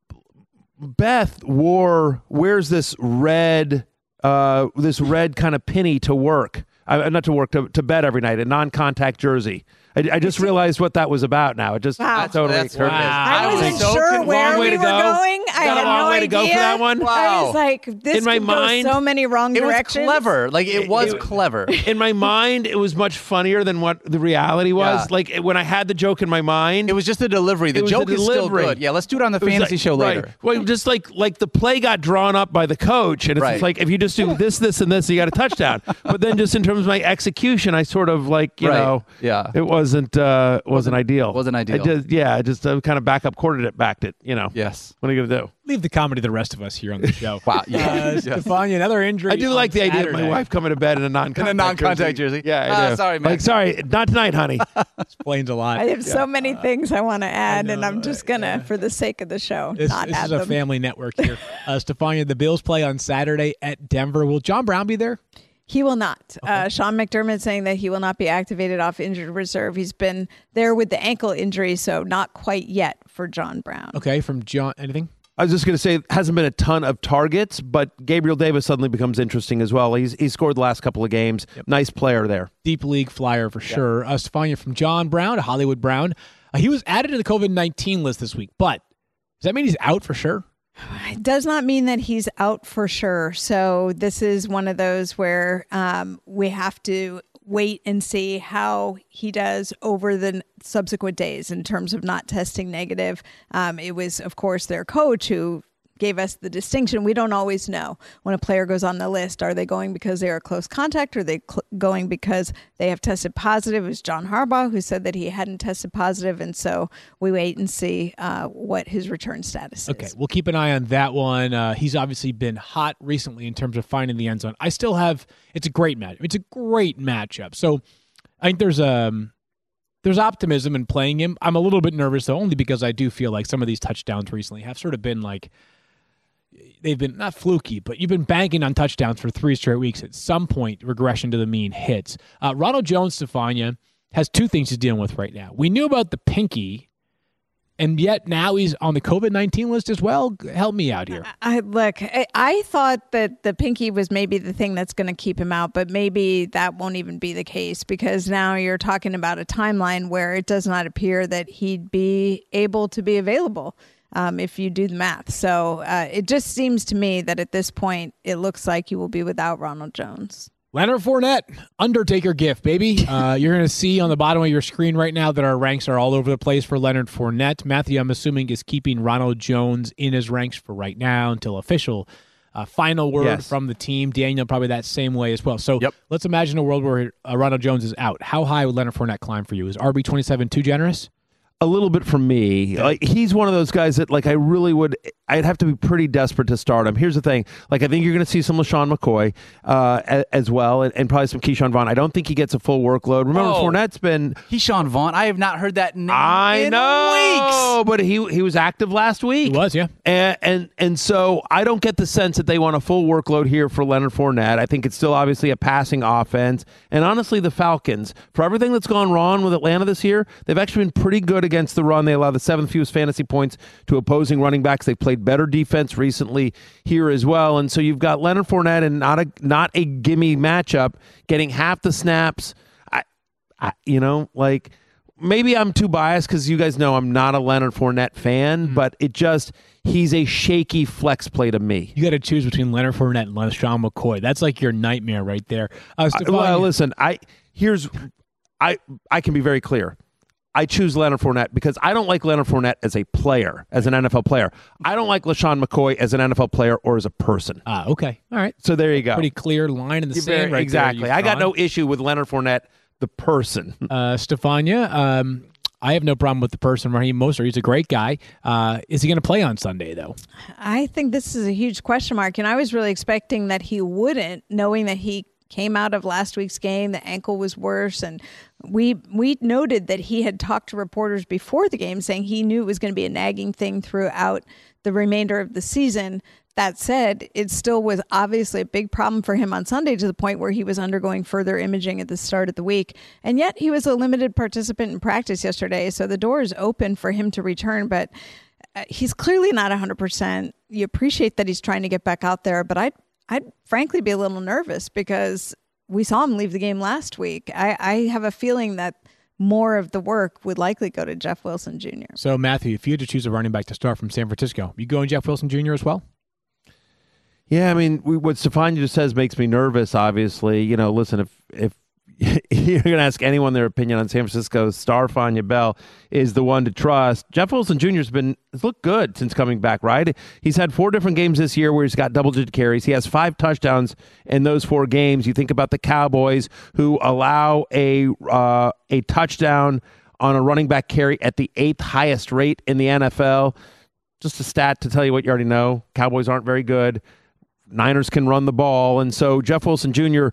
S3: Beth wore, wears this red, uh, this red kind of penny to work. Uh, not to work, to, to bed every night, a non-contact jersey. I, I just realized what that was about now. It just
S5: Wow.
S3: totally
S4: That's
S3: occurred to me.
S4: wow.
S5: I
S4: I
S5: wasn't
S4: was so
S5: sure
S4: confused.
S5: where
S3: Long way
S5: we
S3: to
S5: were
S3: go.
S5: going. I
S3: Got a
S5: had
S3: long
S5: no
S3: way to
S5: idea.
S3: go for that one?
S5: I
S4: Wow.
S5: was like, this
S3: In my
S5: could go
S3: mind-
S5: so many wrong
S4: It was
S5: directions.
S4: clever. Like it was
S3: it-
S4: clever.
S3: In my mind, it was much funnier than what the reality was.
S4: Yeah.
S3: Like it- when I had the joke in my mind,
S4: It was just the delivery. The
S3: It was
S4: joke
S3: the
S4: is still
S3: delivery.
S4: good. Yeah, let's do it on the
S3: it was
S4: fantasy
S3: like-
S4: show
S3: right.
S4: later.
S3: Well, just like like the play got drawn up by the coach, and it's
S4: Right.
S3: like if you just do this, this, and this, you got a touchdown. But then, just in terms of my execution, I sort of like you
S4: Right.
S3: know,
S4: Yeah.
S3: it wasn't uh, wasn't ideal.
S4: wasn't ideal.
S3: I just, yeah, I just uh, kind of back up quartered it, backed it. You know.
S4: Yes.
S3: What are you gonna do?
S2: Leave the comedy to the rest of us here on the show.
S4: Wow. Yeah.
S2: Uh,
S4: Yes.
S2: Stefania, another injury.
S3: I do
S2: on
S3: like the idea of my
S2: Saturday.
S3: wife coming to bed in a non-contact,
S4: non-contact jersey.
S3: Yeah, I
S4: Ah,
S3: do.
S4: sorry, man.
S3: Like, sorry, not tonight, honey.
S2: Explains a lot.
S5: I have so many things I want to add, and
S2: know,
S5: I'm just gonna, for the sake of the show,
S2: This,
S5: not
S2: this
S5: add
S2: is a
S5: them.
S2: family network here. Uh, Stefania, the Bills play on Saturday at Denver. Will John Brown be there?
S5: He will not. Uh, Sean McDermott saying that he will not be activated off injured reserve. He's been there with the ankle injury, so not quite yet for John Brown.
S2: Okay, from John. Anything?
S3: I was just going to say, it hasn't been a ton of targets, but Gabriel Davis suddenly becomes interesting as well. He's he's scored the last couple of games. Nice player there.
S2: Deep league flyer for sure. Uh, Stefania, from John Brown, Hollywood Brown. Uh, he was added to the COVID nineteen list this week, but does that mean he's out for sure?
S5: It does not mean that he's out for sure. So this is one of those where um, we have to wait and see how he does over the n- subsequent days in terms of not testing negative. Um, it was, of course, their coach who gave us the distinction. We don't always know when a player goes on the list. Are they going because they are close contact, or are they cl- going because they have tested positive? It was John Harbaugh who said that he hadn't tested positive, and so we wait and see uh, what his return status
S2: Okay,
S5: is.
S2: we'll keep an eye on that one. Uh, he's obviously been hot recently in terms of finding the end zone. I still have. It's a great match. It's a great matchup. So I think there's um there's optimism in playing him. I'm a little bit nervous though, only because I do feel like some of these touchdowns recently have sort of been like. They've been not fluky, but you've been banking on touchdowns for three straight weeks. At some point, regression to the mean hits. Uh, Ronald Jones, Stefania, has two things he's dealing with right now. We knew about the pinky, and yet now he's on the COVID nineteen list as well. Help me out here.
S5: I look, I, I thought that the pinky was maybe the thing that's going to keep him out, but maybe that won't even be the case, because now you're talking about a timeline where it does not appear that he'd be able to be available. Um, if you do the math. So uh, it just seems to me that at this point, it looks like you will be without Ronald Jones.
S2: Leonard Fournette, Undertaker gift, baby. Uh, you're going to see on the bottom of your screen right now that our ranks are all over the place for Leonard Fournette. Matthew, I'm assuming, is keeping Ronald Jones in his ranks for right now until official uh, final word
S3: Yes.
S2: from the team. Daniel, probably that same way as well. So
S4: Yep.
S2: let's imagine a world where uh, Ronald Jones is out. How high would Leonard Fournette climb for you? Is R B twenty-seven too generous?
S3: A little bit from me. Like, he's one of those guys that, like, I really would. I'd have to be pretty desperate to start him. Here's the thing. Like, I think you're going to see some LaShawn McCoy uh, a- as well, and, and probably some Keyshawn Vaughn. I don't think he gets a full workload. Remember,
S4: Oh.
S3: Fournette's been.
S4: Keyshawn Vaughn. I have not heard that name
S3: I
S4: in
S3: know,
S4: weeks.
S3: but he he was active last week.
S2: He was, yeah.
S3: And, and and so I don't get the sense that they want a full workload here for Leonard Fournette. I think it's still obviously a passing offense. And honestly, the Falcons, for everything that's gone wrong with Atlanta this year, they've actually been pretty good against the run. They allow the seventh fewest fantasy points to opposing running backs. They've played better defense recently here as well. And so you've got Leonard Fournette and not a not a gimme matchup, getting half the snaps. I, I you know, like maybe I'm too biased because you guys know I'm not a Leonard Fournette fan,
S2: Mm-hmm.
S3: but it just he's a shaky flex play to me.
S2: You got to choose between Leonard Fournette and LaShawn McCoy. That's like your nightmare right there. Uh,
S3: I- well, listen, I here's I I can be very clear. I choose Leonard Fournette because I don't like Leonard Fournette as a player, as an N F L player. I don't like LaShawn McCoy as an N F L player or as a person.
S2: Ah, okay. All right.
S3: So there you go.
S2: Pretty clear line in the
S3: You're
S2: sand
S3: very-
S2: right
S3: exactly.
S2: there.
S3: I got
S2: Yvonne.
S3: no issue with Leonard Fournette, the person.
S2: Uh, Stefania, um, I have no problem with the person. Raheem Mostert, he's a great guy. Uh, is he going to play on Sunday, though?
S5: I think this is a huge question mark, and I was really expecting that he wouldn't, knowing that he came out of last week's game, the ankle was worse, and we we noted that he had talked to reporters before the game saying he knew it was going to be a nagging thing throughout the remainder of the season. That said, it still was obviously a big problem for him on Sunday to the point where he was undergoing further imaging at the start of the week. And yet he was a limited participant in practice yesterday. So the door is open for him to return, but uh, he's clearly not one hundred percent. You appreciate that he's trying to get back out there, but I'd, I'd frankly be a little nervous because we saw him leave the game last week. I, I have a feeling that more of the work would likely go to Jeff Wilson Junior
S2: So, Matthew, if you had to choose a running back to start from San Francisco, you going Jeff Wilson Junior as well?
S3: Yeah, I mean, we, what Stefania just says makes me nervous, obviously. You know, listen, if if you're going to ask anyone their opinion on San Francisco, Stefania Bell is the one to trust. Jeff Wilson Junior has been has looked good since coming back, right? He's had four different games this year where he's got double-digit carries. He has five touchdowns in those four games. You think about the Cowboys, who allow a uh, a touchdown on a running back carry at the eighth highest rate in the N F L. Just a stat to tell you what you already know. Cowboys aren't very good. Niners can run the ball. And so Jeff Wilson Junior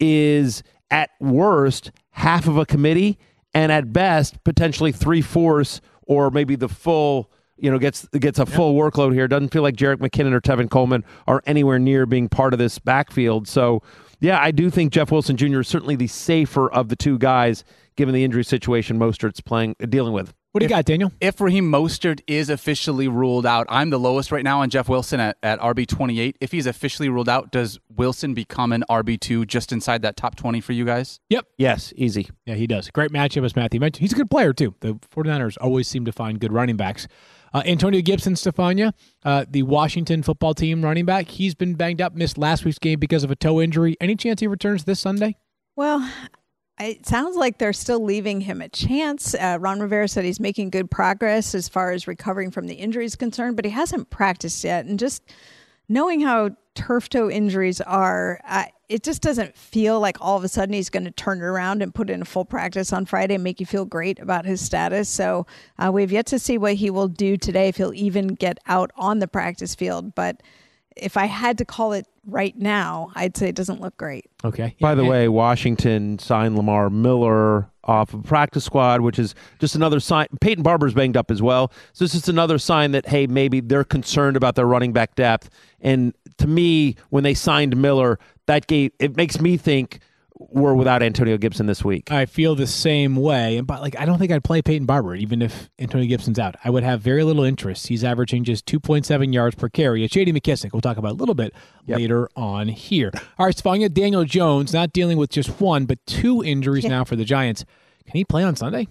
S3: is at worst half of a committee and at best potentially three-fourths or maybe the full, you know, gets gets a full yep. workload here. Doesn't feel like Jerick McKinnon or Tevin Coleman are anywhere near being part of this backfield. So, yeah, I do think Jeff Wilson Junior is certainly the safer of the two guys given the injury situation Mostert's playing dealing with.
S2: What do you
S4: if,
S2: got, Daniel?
S4: If Raheem Mostert is officially ruled out, I'm the lowest right now on Jeff Wilson at, at R B twenty-eight. If he's officially ruled out, does Wilson become an R B two just inside that top twenty for you guys?
S2: Yep.
S3: Yes, easy.
S2: Yeah, he does. Great matchup, as Matthew mentioned. He's a good player, too. The 49ers always seem to find good running backs. Uh, Antonio Gibson, Stefania, uh, the Washington football team running back, he's been banged up, missed last week's game because of a toe injury. Any chance he returns this Sunday?
S5: Well, it sounds like they're still leaving him a chance. Uh, Ron Rivera said he's making good progress as far as recovering from the injury is concerned, but he hasn't practiced yet. And just knowing how turf toe injuries are, uh, it just doesn't feel like all of a sudden he's going to turn it around and put in a full practice on Friday and make you feel great about his status. So uh, we've yet to see what he will do today, if he'll even get out on the practice field. But if I had to call it right now, I'd say it doesn't look great.
S2: Okay.
S3: By the way, Washington signed Lamar Miller off of practice squad, which is just another sign. Peyton Barber's banged up as well. So it's just another sign that, hey, maybe they're concerned about their running back depth. And to me, when they signed Miller, that gave, it makes me think we're without Antonio Gibson this week.
S2: I feel the same way. And but like I don't think I'd play Peyton Barber even if Antonio Gibson's out. I would have very little interest. He's averaging just two point seven yards per carry. It's J D McKissick. We'll talk about a little bit yep. later on here. All right, Stefania, Daniel Jones not dealing with just one but two injuries yeah. now for the Giants. Can he play on Sunday?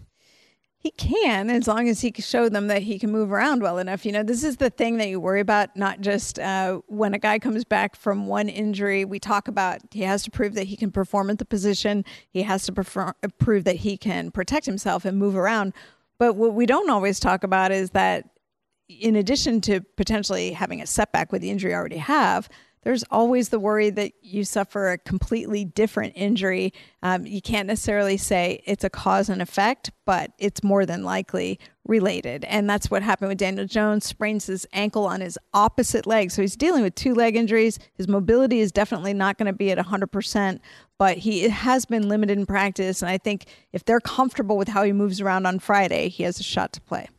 S5: He can, as long as he can show them that he can move around well enough. You know, this is the thing that you worry about, not just uh, when a guy comes back from one injury. We talk about he has to prove that he can perform at the position. He has to perform, prove that he can protect himself and move around. But what we don't always talk about is that in addition to potentially having a setback with the injury you already have, there's always the worry that you suffer a completely different injury. Um, you can't necessarily say it's a cause and effect, but it's more than likely related. And that's what happened with Daniel Jones. Sprains his ankle on his opposite leg. So he's dealing with two leg injuries. His mobility is definitely not going to be at one hundred percent, but he has been limited in practice. And I think if they're comfortable with how he moves around on Friday, he has a shot to play.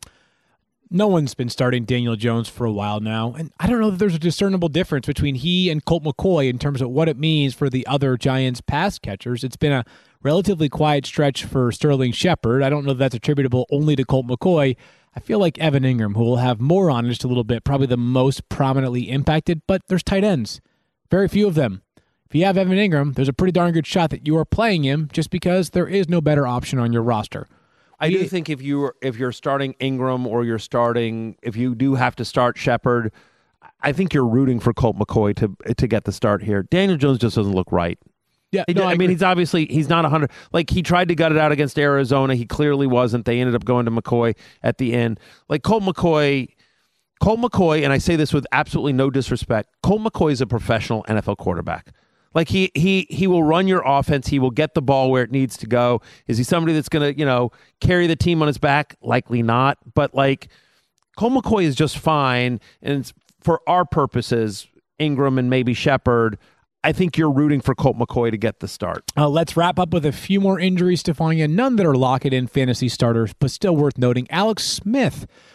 S2: No one's been starting Daniel Jones for a while now, and I don't know that there's a discernible difference between he and Colt McCoy in terms of what it means for the other Giants pass catchers. It's been a relatively quiet stretch for Sterling Shepard. I don't know if that's attributable only to Colt McCoy. I feel like Evan Ingram, who we'll have more on in just a little bit, probably the most prominently impacted, but there's tight ends. Very few of them. If you have Evan Ingram, there's a pretty darn good shot that you are playing him just because there is no better option on your roster.
S3: I do think if you if you're starting Ingram or you're starting if you do have to start Shepard, I think you're rooting for Colt McCoy to to get the start here. Daniel Jones just doesn't look right.
S2: Yeah,
S3: he,
S2: no,
S3: I, I mean he's obviously he's not a hundred. Like he tried to gut it out against Arizona, he clearly wasn't. They ended up going to McCoy at the end. Like Colt McCoy, Colt McCoy, and I say this with absolutely no disrespect. Colt McCoy is a professional N F L quarterback. Like he he he will run your offense. He will get the ball where it needs to go. Is he somebody that's going to, you know, carry the team on his back? Likely not. But like Colt McCoy is just fine. And for our purposes, Ingram and maybe Shepard, I think you're rooting for Colt McCoy to get the start.
S2: Uh, let's wrap up with a few more injuries, Stefania. None that are lock-it-in fantasy starters, but still worth noting. Alex Smith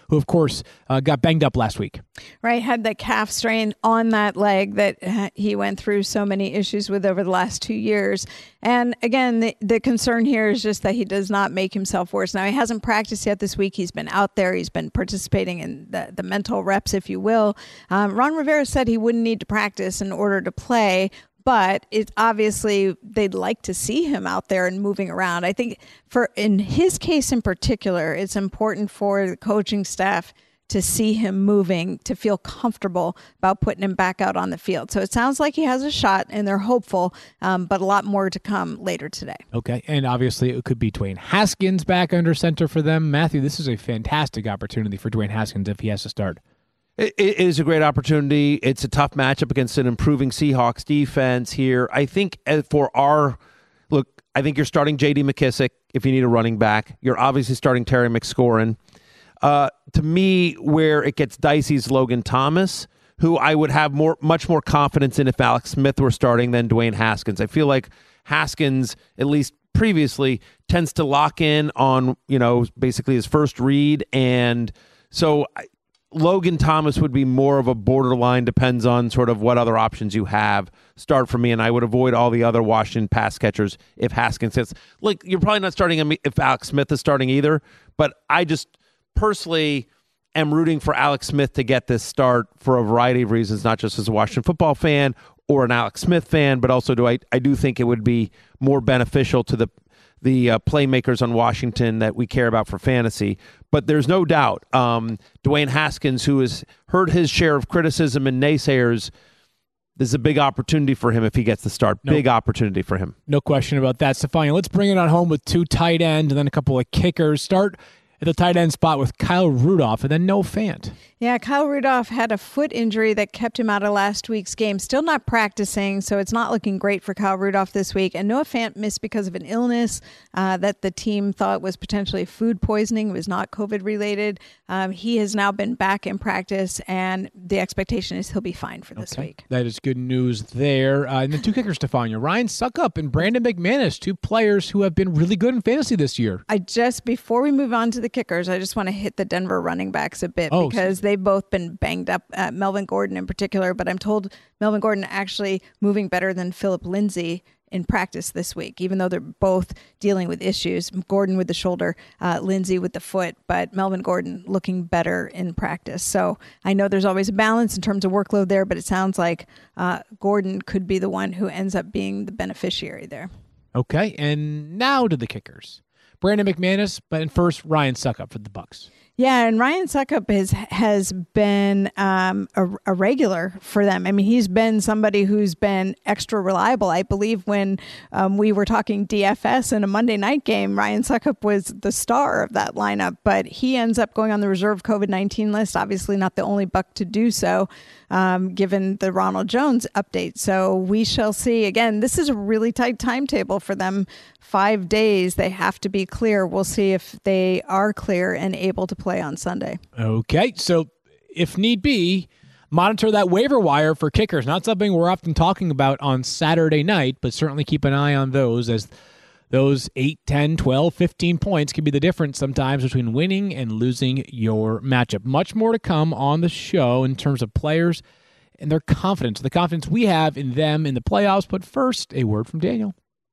S2: who, of course, uh, got banged up last week.
S5: Right, had the calf strain on that leg that he went through so many issues with over the last two years. And again, the, the concern here is just that he does not make himself worse. Now, he hasn't practiced yet this week. He's been out there. He's been participating in the, the mental reps, if you will. Um, Ron Rivera said he wouldn't need to practice in order to play. But it's obviously they'd like to see him out there and moving around. I think for in his case in particular, it's important for the coaching staff to see him moving, to feel comfortable about putting him back out on the field. So it sounds like he has a shot, and they're hopeful, um, but a lot more to come later today.
S2: Okay, and obviously it could be Dwayne Haskins back under center for them. Matthew, this is a fantastic opportunity for Dwayne Haskins if he has to start.
S3: It, it is a great opportunity. It's a tough matchup against an improving Seahawks defense here. I think for our look, I think you're starting J D McKissick if you need a running back. You're obviously starting Terry McScorin. Uh, to me, where it gets dicey is Logan Thomas, who I would have more, much more confidence in if Alex Smith were starting than Dwayne Haskins. I feel like Haskins, at least previously, tends to lock in on, you know, basically his first read, and so I, Logan Thomas would be more of a borderline, depends on sort of what other options you have, start for me, and I would avoid all the other Washington pass catchers if Haskins hits. Like, you're probably not starting him if Alex Smith is starting either, but I just personally am rooting for Alex Smith to get this start for a variety of reasons, not just as a Washington football fan or an Alex Smith fan, but also do I, I do think it would be more beneficial to the the uh, playmakers on Washington that we care about for fantasy. But there's no doubt um, Dwayne Haskins, who has heard his share of criticism and naysayers, this is a big opportunity for him if he gets the start. Nope. Big opportunity for him.
S2: No question about that, Stefania. Let's bring it on home with two tight ends and then a couple of kickers. Start at the tight end spot with Kyle Rudolph and then Noah Fant.
S5: Yeah, Kyle Rudolph had a foot injury that kept him out of last week's game. Still not practicing, so it's not looking great for Kyle Rudolph this week. And Noah Fant missed because of an illness uh, that the team thought was potentially food poisoning. It was not COVID-related. Um, he has now been back in practice, and the expectation is he'll be fine for this
S2: okay.
S5: week.
S2: That is good news there. Uh, and the two kickers, Stefania, Ryan Suckup and Brandon McManus, two players who have been really good in fantasy this year.
S5: I just, before we move on to the kickers, I just want to hit the Denver running backs a bit
S2: oh,
S5: because they've both been banged up, uh, Melvin Gordon in particular, but I'm told Melvin Gordon actually moving better than Philip Lindsay in practice this week, even though they're both dealing with issues. Gordon with the shoulder, uh, Lindsay with the foot, but Melvin Gordon looking better in practice. So I know there's always a balance in terms of workload there, but it sounds like uh, Gordon could be the one who ends up being the beneficiary there.
S2: Okay, and now to the kickers. Brandon McManus, but first Ryan Suckup for the Bucs.
S5: Yeah, and Ryan Suckup has has been um, a, a regular for them. I mean, he's been somebody who's been extra reliable. I believe when um, we were talking D F S in a Monday night game, Ryan Suckup was the star of that lineup, but he ends up going on the reserve COVID nineteen list. Obviously not the only Buck to do so, um, given the Ronald Jones update. So we shall see. Again, this is a really tight timetable for them. Five days, they have to be clear. We'll see if they are clear and able to play on Sunday.
S2: Okay, so if need be, monitor that waiver wire for kickers. Not something we're often talking about on Saturday night, but certainly keep an eye on those, as those eight, ten, twelve, fifteen points can be the difference sometimes between winning and losing your matchup. Much more to come on the show in terms of players and their confidence, the confidence we have in them in the playoffs. But first, a word from Daniel.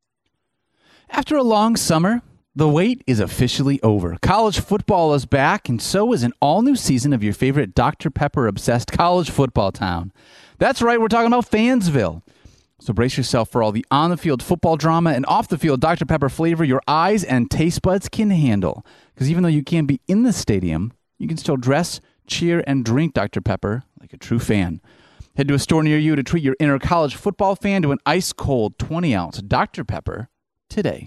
S4: After a long summer, the wait is officially over. College football is back, and so is an all-new season of your favorite Doctor Pepper-obsessed college football town. That's right, we're talking about Fansville. So brace yourself for all the on-the-field football drama and off-the-field Doctor Pepper flavor your eyes and taste buds can handle. Because even though you can't be in the stadium, you can still dress, cheer, and drink Doctor Pepper like a true fan. Head to a store near you to treat your inner college football fan to an ice-cold twenty-ounce Doctor Pepper today.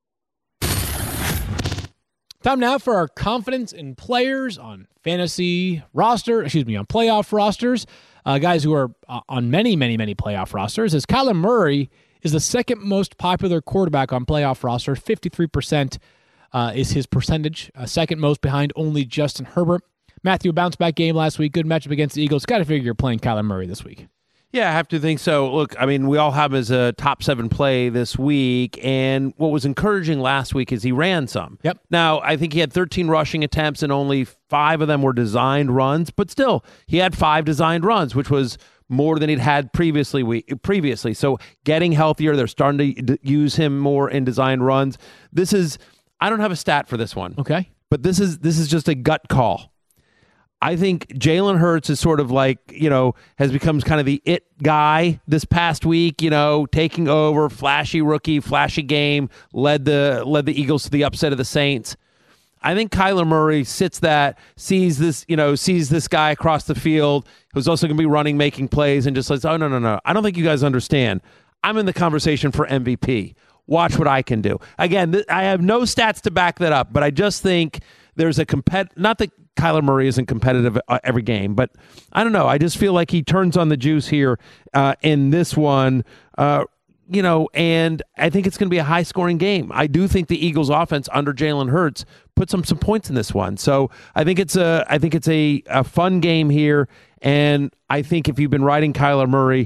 S2: Time now for our confidence in players on fantasy roster, excuse me, on playoff rosters. Uh, guys who are uh, on many, many, many playoff rosters. As Kyler Murray is the second most popular quarterback on playoff roster. fifty-three percent uh, is his percentage. Uh, second most behind only Justin Herbert. Matthew, bounce back game last week. Good matchup against the Eagles. Got to figure you're playing Kyler Murray this week.
S3: Yeah, I have to think so. Look, I mean, we all have him as a top seven play this week, and what was encouraging last week is he ran some.
S2: Yep.
S3: Now, I think he had thirteen rushing attempts, and only five of them were designed runs, but still, he had five designed runs, which was more than he'd had previously. We, previously. So getting healthier, they're starting to d- use him more in designed runs. This is, I don't have a stat for this one.
S2: Okay.
S3: But this is this is just a gut call. I think Jalen Hurts is sort of like, you know, has become kind of the it guy this past week, you know, taking over, flashy rookie, flashy game, led the led the Eagles to the upset of the Saints. I think Kyler Murray sits that, sees this, you know, sees this guy across the field who's also going to be running, making plays, and just says, oh, no, no, no. I don't think you guys understand. I'm in the conversation for M V P. Watch what I can do. Again, th- I have no stats to back that up, but I just think there's a compet. Not that Kyler Murray isn't competitive uh, every game, but I don't know. I just feel like he turns on the juice here uh, in this one, uh, you know, and I think it's going to be a high-scoring game. I do think the Eagles' offense under Jalen Hurts puts some some points in this one. So I think it's a I think it's a, a fun game here, and I think if you've been riding Kyler Murray,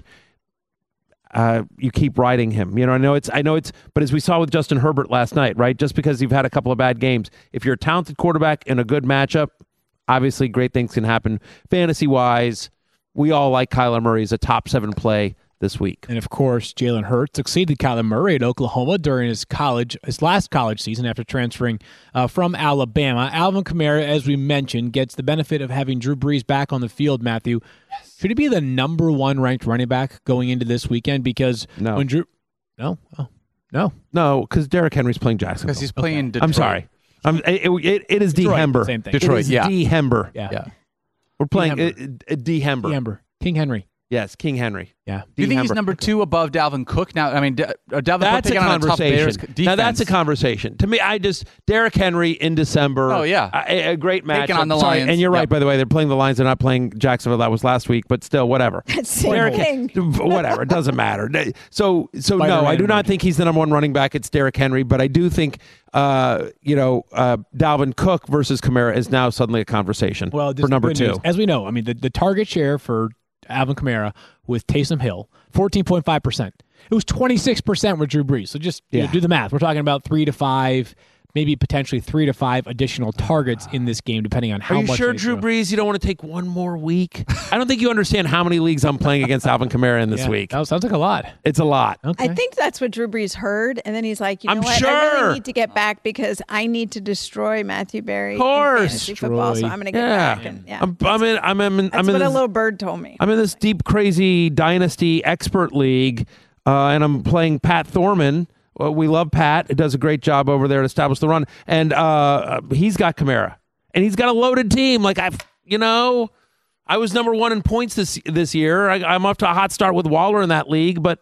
S3: Uh, you keep riding him. You know, I know it's, I know it's, but as we saw with Justin Herbert last night, right? Just because you've had a couple of bad games, if you're a talented quarterback in a good matchup, obviously great things can happen. Fantasy wise, we all like Kyler Murray as a top seven play this week.
S2: And of course, Jalen Hurts succeeded Kyler Murray at Oklahoma during his college, his last college season after transferring uh, from Alabama. Alvin Kamara, as we mentioned, gets the benefit of having Drew Brees back on the field. Matthew, yes. Should he be the number one ranked running back going into this weekend? Because
S3: no,
S2: when Drew, no, oh, no,
S3: no, because Derrick Henry's playing Jacksonville.
S4: Because he's playing
S2: okay.
S4: Detroit.
S3: I'm sorry. I'm, it, it, it is D. Hember.
S2: Same thing.
S4: Detroit,
S3: it is
S4: yeah.
S3: D. Hember.
S2: Yeah.
S4: Yeah.
S3: We're playing
S2: D.
S3: uh, uh, D. Hember.
S2: D. Hember. King Henry.
S3: Yes, King Henry.
S2: Yeah.
S4: Do you
S3: D.
S4: think he's
S3: Hember.
S4: number two above Dalvin Cook now? I mean, D- uh, Dalvin
S3: That's
S4: Cook
S3: a
S4: taking on a tough Bears
S3: conversation.
S4: defense.
S3: Now that's a conversation. To me, I just Derrick Henry in December.
S4: Oh, yeah.
S3: a, a great match.
S4: Taking on the
S3: Sorry,
S4: Lions.
S3: and you're right,
S4: Yep.
S3: by the way. They're playing the Lions. They're not playing Jacksonville. That was last week, but still, whatever.
S5: Same
S3: Derrick,
S5: thing.
S3: whatever. It doesn't matter. So, so
S2: Spider-Man
S3: no, I do not
S2: version.
S3: think he's the number one running back. It's Derrick Henry, but I do think, uh, you know, uh, Dalvin Cook versus Kamara is now suddenly a conversation
S2: Well, this
S3: for
S2: is
S3: number
S2: good
S3: two.
S2: news. As we know, I mean, the, the target share for Alvin Kamara with Taysom Hill, fourteen point five percent. It was twenty-six percent with Drew Brees. So just you know,
S3: Yeah.
S2: do the math. We're talking about three to five, maybe potentially three to five additional targets in this game, depending on how
S3: Are you
S2: much
S3: sure,
S2: they
S3: Drew
S2: throw.
S3: Brees, you don't want to take one more week? I don't think you understand how many leagues I'm playing against Alvin Kamara in this
S2: Yeah,
S3: week.
S2: that sounds like a lot.
S3: It's a lot.
S2: Okay.
S5: I think that's what Drew Brees heard, and then he's like, "You know
S3: I'm
S5: what? I
S3: sure.
S5: really need to get back because I need to destroy Matthew Berry
S3: Of course.
S5: in fantasy football. So
S2: Destroy.
S5: I'm going to get
S3: Yeah.
S5: back." And yeah,
S3: I'm, I'm in. I'm in.
S5: that's
S3: I'm in
S5: what a
S3: this,
S5: little bird told me.
S3: I'm in this deep, crazy dynasty expert league, uh, and I'm playing Pat Thorman. Well, we love Pat. It does a great job over there to establish the run, and uh, he's got Kamara, and he's got a loaded team. Like I've, you know, I was number one in points this this year. I, I'm off to a hot start with Waller in that league, but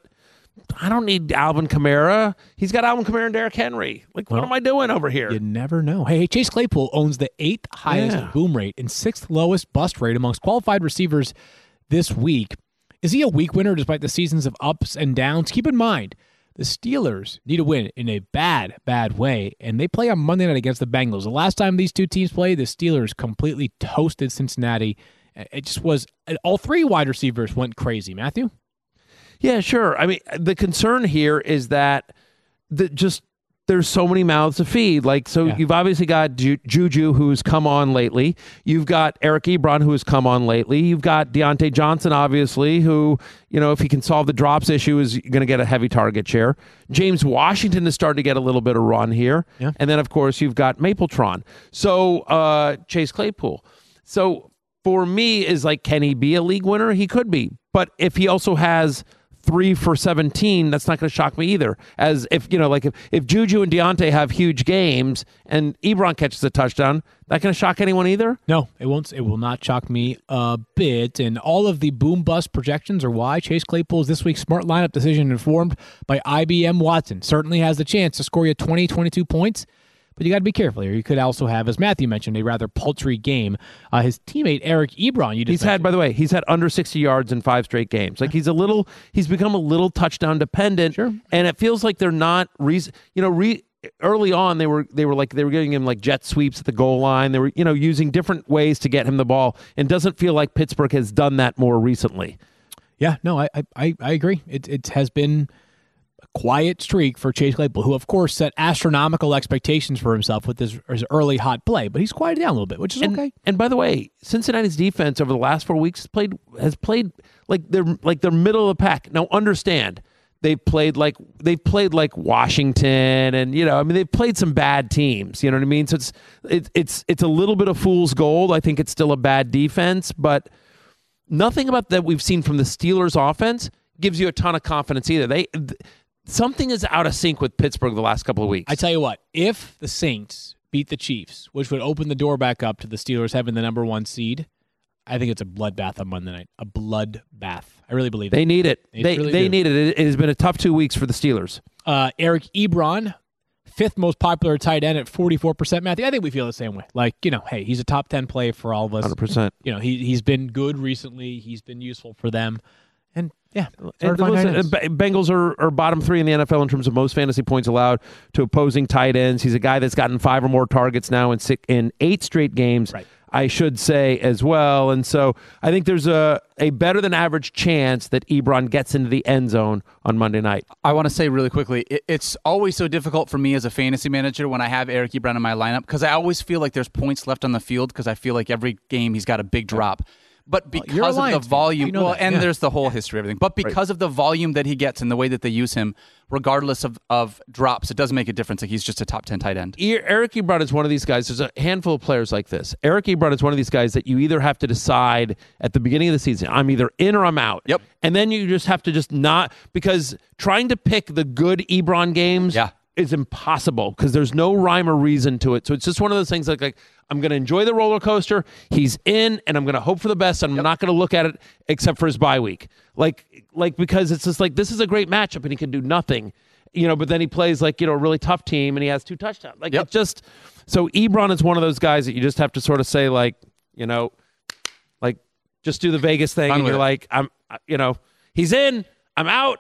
S3: I don't need Alvin Kamara. He's got Alvin Kamara and Derrick Henry. Like, what
S2: Well,
S3: am I doing over here?
S2: You never know. Hey, Chase Claypool owns the eighth highest
S3: Yeah.
S2: boom rate and sixth lowest bust rate amongst qualified receivers this week. Is he a week winner despite the seasons of ups and downs? Keep in mind, the Steelers need a win in a bad, bad way, and they play on Monday night against the Bengals. The last time these two teams played, the Steelers completely toasted Cincinnati. It just was – all three wide receivers went crazy. Matthew?
S3: Yeah, sure. I mean, the concern here is that the just there's so many mouths to feed. Like, so
S2: Yeah.
S3: you've obviously got Ju- Juju, who's come on lately. You've got Eric Ebron, who has come on lately. You've got Deontay Johnson, obviously, who, you know, if he can solve the drops issue, is going to get a heavy target share. James Washington is starting to get a little bit of run here.
S2: Yeah.
S3: And then, of course, you've got Mapletron. So uh, Chase Claypool. So for me, is like, can he be a league winner? He could be. But if he also has three for seventeen, that's not going to shock me either. As if, you know, like if, if Juju and Deontay have huge games and Ebron catches a touchdown, that going to shock anyone either?
S2: No, it won't. It will not shock me a bit. And all of the boom bust projections are why Chase Claypool is this week's smart lineup decision informed by I B M Watson. Certainly has the chance to score you twenty, twenty-two points. But you got to be careful here. You could also have, as Matthew mentioned, a rather paltry game. Uh, his teammate Eric Ebron, you just
S3: He's had,
S2: mentioned.
S3: by the way, he's had under sixty yards in five straight games. Like he's a little, he's become a little touchdown dependent.
S2: Sure.
S3: And it feels like they're not, re- you know, re- early on they were they were like they were giving him like jet sweeps at the goal line. They were, you know, using different ways to get him the ball. And doesn't feel like Pittsburgh has done that more recently.
S2: Yeah, no, I I, I agree. It it has been a quiet streak for Chase Claypool, who of course set astronomical expectations for himself with his, his early hot play, but he's quieted down a little bit, which is
S3: And,
S2: okay.
S3: and by the way, Cincinnati's defense over the last four weeks has played has played like they're like they're middle of the pack. Now understand, they've played like they've played like Washington, and you know, I mean, they've played some bad teams. You know what I mean? So it's it, it's it's a little bit of fool's gold. I think it's still a bad defense, but nothing about that we've seen from the Steelers' offense gives you a ton of confidence either. They th- something is out of sync with Pittsburgh the last couple of weeks.
S2: I tell you what, if the Saints beat the Chiefs, which would open the door back up to the Steelers having the number one seed, I think it's a bloodbath on Monday night. A bloodbath. I really believe
S3: They
S2: it.
S3: need it.
S2: They
S3: They
S2: really
S3: they
S2: do.
S3: need it. It has been a tough two weeks for the Steelers.
S2: Uh, Eric Ebron, fifth most popular tight end at forty-four percent. Matthew, I think we feel the same way. Like, you know, hey, he's a top ten play for all of us.
S3: one hundred percent.
S2: You know, he, he's been good recently. He's been useful for them. And, yeah. it's hard
S3: And
S2: to find
S3: listen,
S2: tight ends.
S3: uh, Bengals are, are bottom three in the N F L in terms of most fantasy points allowed to opposing tight ends. He's a guy that's gotten five or more targets now in six, in eight straight games,
S2: Right.
S3: I should say, as well. And so I think there's a, a better than average chance that Ebron gets into the end zone on Monday night.
S4: I want to say really quickly, it, it's always so difficult for me as a fantasy manager when I have Eric Ebron in my lineup because I always feel like there's points left on the field because I feel like every game he's got a big drop. But
S2: you're a
S4: because of
S2: Lions
S4: the
S2: fan.
S4: volume,
S2: You know
S4: well,
S2: that,
S4: and
S2: yeah.
S4: there's the whole history of everything. But because of the volume that he gets and the way that they use him, regardless of, of drops, it doesn't make a difference. Like he's just a top ten tight end.
S3: E- Eric Ebron is one of these guys. There's a handful of players like this. Eric Ebron is one of these guys that you either have to decide at the beginning of the season, I'm either in or I'm out.
S4: Yep.
S3: And then you just have to just not, because trying to pick the good Ebron games
S4: Yeah.
S3: is impossible because there's no rhyme or reason to it. So it's just one of those things like, like I'm going to enjoy the roller coaster. He's in, and I'm going to hope for the best. And I'm not going to look at it except for his bye week. Like, like because it's just like, this is a great matchup and he can do nothing. You know, but then he plays like, you know, a really tough team and he has two touchdowns. Like,
S4: Yep.
S3: it's just, so Ebron is one of those guys that you just have to sort of say, like, you know, like, just do the Vegas thing.
S4: Run
S3: and
S4: with
S3: you're
S4: it.
S3: like, I'm, you know, he's in, I'm out.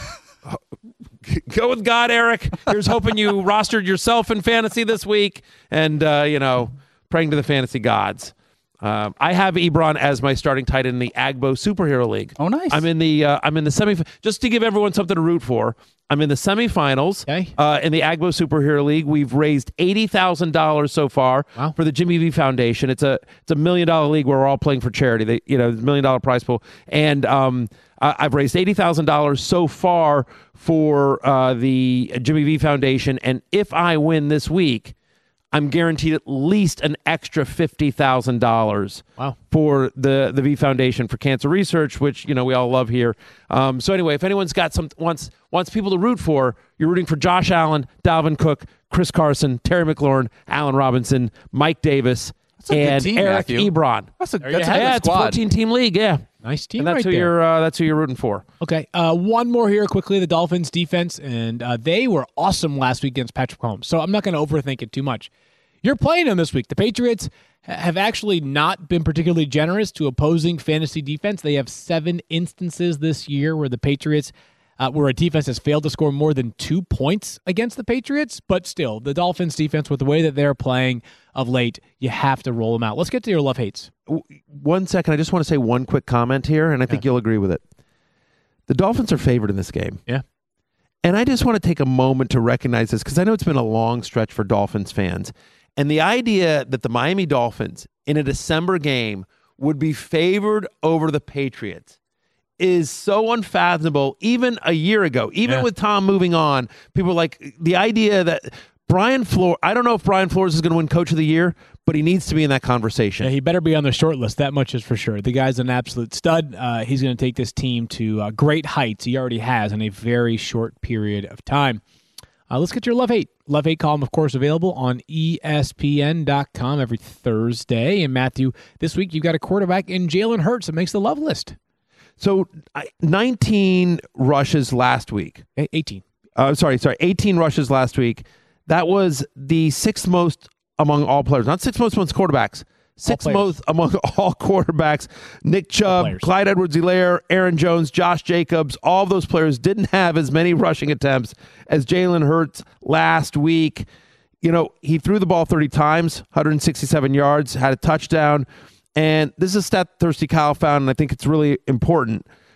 S3: Go with God, Eric. Here's hoping you rostered yourself in fantasy this week and, uh, you know, praying to the fantasy gods. Um, I have Ebron as my starting tight end in the Agbo Superhero League.
S4: Oh, nice.
S3: I'm in the uh, I'm in the semi. Just to give everyone something to root for, I'm in the semifinals.
S2: Okay.
S3: Uh, in the Agbo Superhero League, we've raised eighty thousand dollars so far
S2: Wow.
S3: for the Jimmy V Foundation. It's a it's a million dollar league where we're all playing for charity. They, you know, million dollar prize pool, and um, I- I've raised eighty thousand dollars so far for uh, the Jimmy V Foundation. And if I win this week, I'm guaranteed at least an extra fifty thousand dollars
S2: Wow.
S3: for the, the V Foundation for Cancer Research, which, you know, we all love here. Um, so anyway, if anyone's got some wants wants people to root for, you're rooting for Josh Allen, Dalvin Cook, Chris Carson, Terry McLaurin, Allen Robinson, Mike Davis,
S4: a good
S3: and
S4: team,
S3: Eric
S4: Matthew.
S3: Ebron.
S4: That's a,
S2: There
S4: that's
S2: you
S4: a
S2: have
S4: good
S2: it.
S3: Yeah, it's a
S4: squad.
S3: fourteen-team league, yeah.
S2: Nice team
S3: And that's
S2: right
S3: who
S2: there.
S3: you're uh, that's who you're rooting for.
S2: Okay, uh, one more here quickly. The Dolphins defense, and uh, they were awesome last week against Patrick Mahomes. So I'm not going to overthink it too much. You're playing them this week. The Patriots ha- have actually not been particularly generous to opposing fantasy defense. They have seven instances this year where the Patriots, uh, where a defense has failed to score more than two points against the Patriots. But still, the Dolphins defense, with the way that they're playing of late, you have to roll them out. Let's get to your love hates.
S3: W- One second, I just want to say one quick comment here, and I think you'll agree with it. The Dolphins are favored in this game.
S2: Yeah.
S3: And I just want to take a moment to recognize this because I know it's been a long stretch for Dolphins fans. And the idea that the Miami Dolphins in a December game would be favored over the Patriots is so unfathomable. Even a year ago, even
S2: Yeah.
S3: with Tom moving on, people were like, the idea that Brian Flores, I don't know if Brian Flores is going to win Coach of the Year, but he needs to be in that conversation.
S2: Yeah, he better be on the short list. That much is for sure. The guy's an absolute stud. Uh, he's going to take this team to uh, great heights. He already has in a very short period of time. Uh, let's get to your Love Hate. Love Hate column, of course, available on E S P N dot com every Thursday. And Matthew, this week you've got a quarterback in Jalen Hurts that makes the love list.
S3: So I, nineteen rushes last week.
S2: Okay, eighteen.
S3: Uh, sorry, sorry, eighteen rushes last week. That was the sixth most among all players. Not sixth most among quarterbacks. Sixth
S2: players.
S3: most among all quarterbacks. Nick Chubb,
S2: players.
S3: Clyde Edwards-Helaire, Aaron Jones, Josh Jacobs, all of those players didn't have as many rushing attempts as Jalen Hurts last week. You know, he threw the ball thirty times, one hundred sixty-seven yards, had a touchdown. And this is a stat Thirsty Kyle found, and I think it's really important.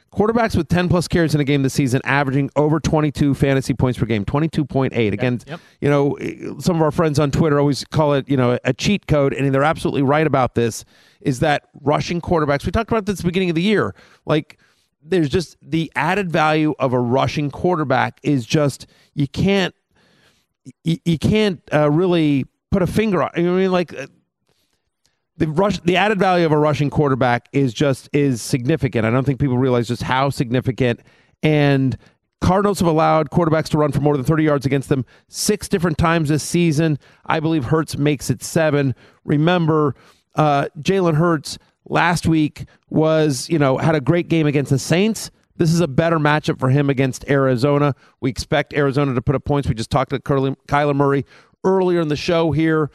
S3: Quarterbacks with ten plus carries in a game this season, averaging over twenty-two fantasy points per game, twenty-two point eight. Again,
S2: yep.
S3: you know, some of our friends on Twitter always call it, you know, a cheat code, and they're absolutely right about this, is that rushing quarterbacks, we talked about this at the beginning of the year, like there's just the added value of a rushing quarterback is just, you can't, you, you can't uh, really put a finger on. I mean, like, uh, The rush, the added value of a rushing quarterback is just is significant. I don't think people realize just how significant. And Cardinals have allowed quarterbacks to run for more than thirty yards against them six different times this season. I believe Hurts makes it seven. Remember, uh, Jalen Hurts last week was, you know, had a great game against the Saints. This is a better matchup for him against Arizona. We expect Arizona to put up points. We just talked to Curly, Kyler Murray earlier in the show here.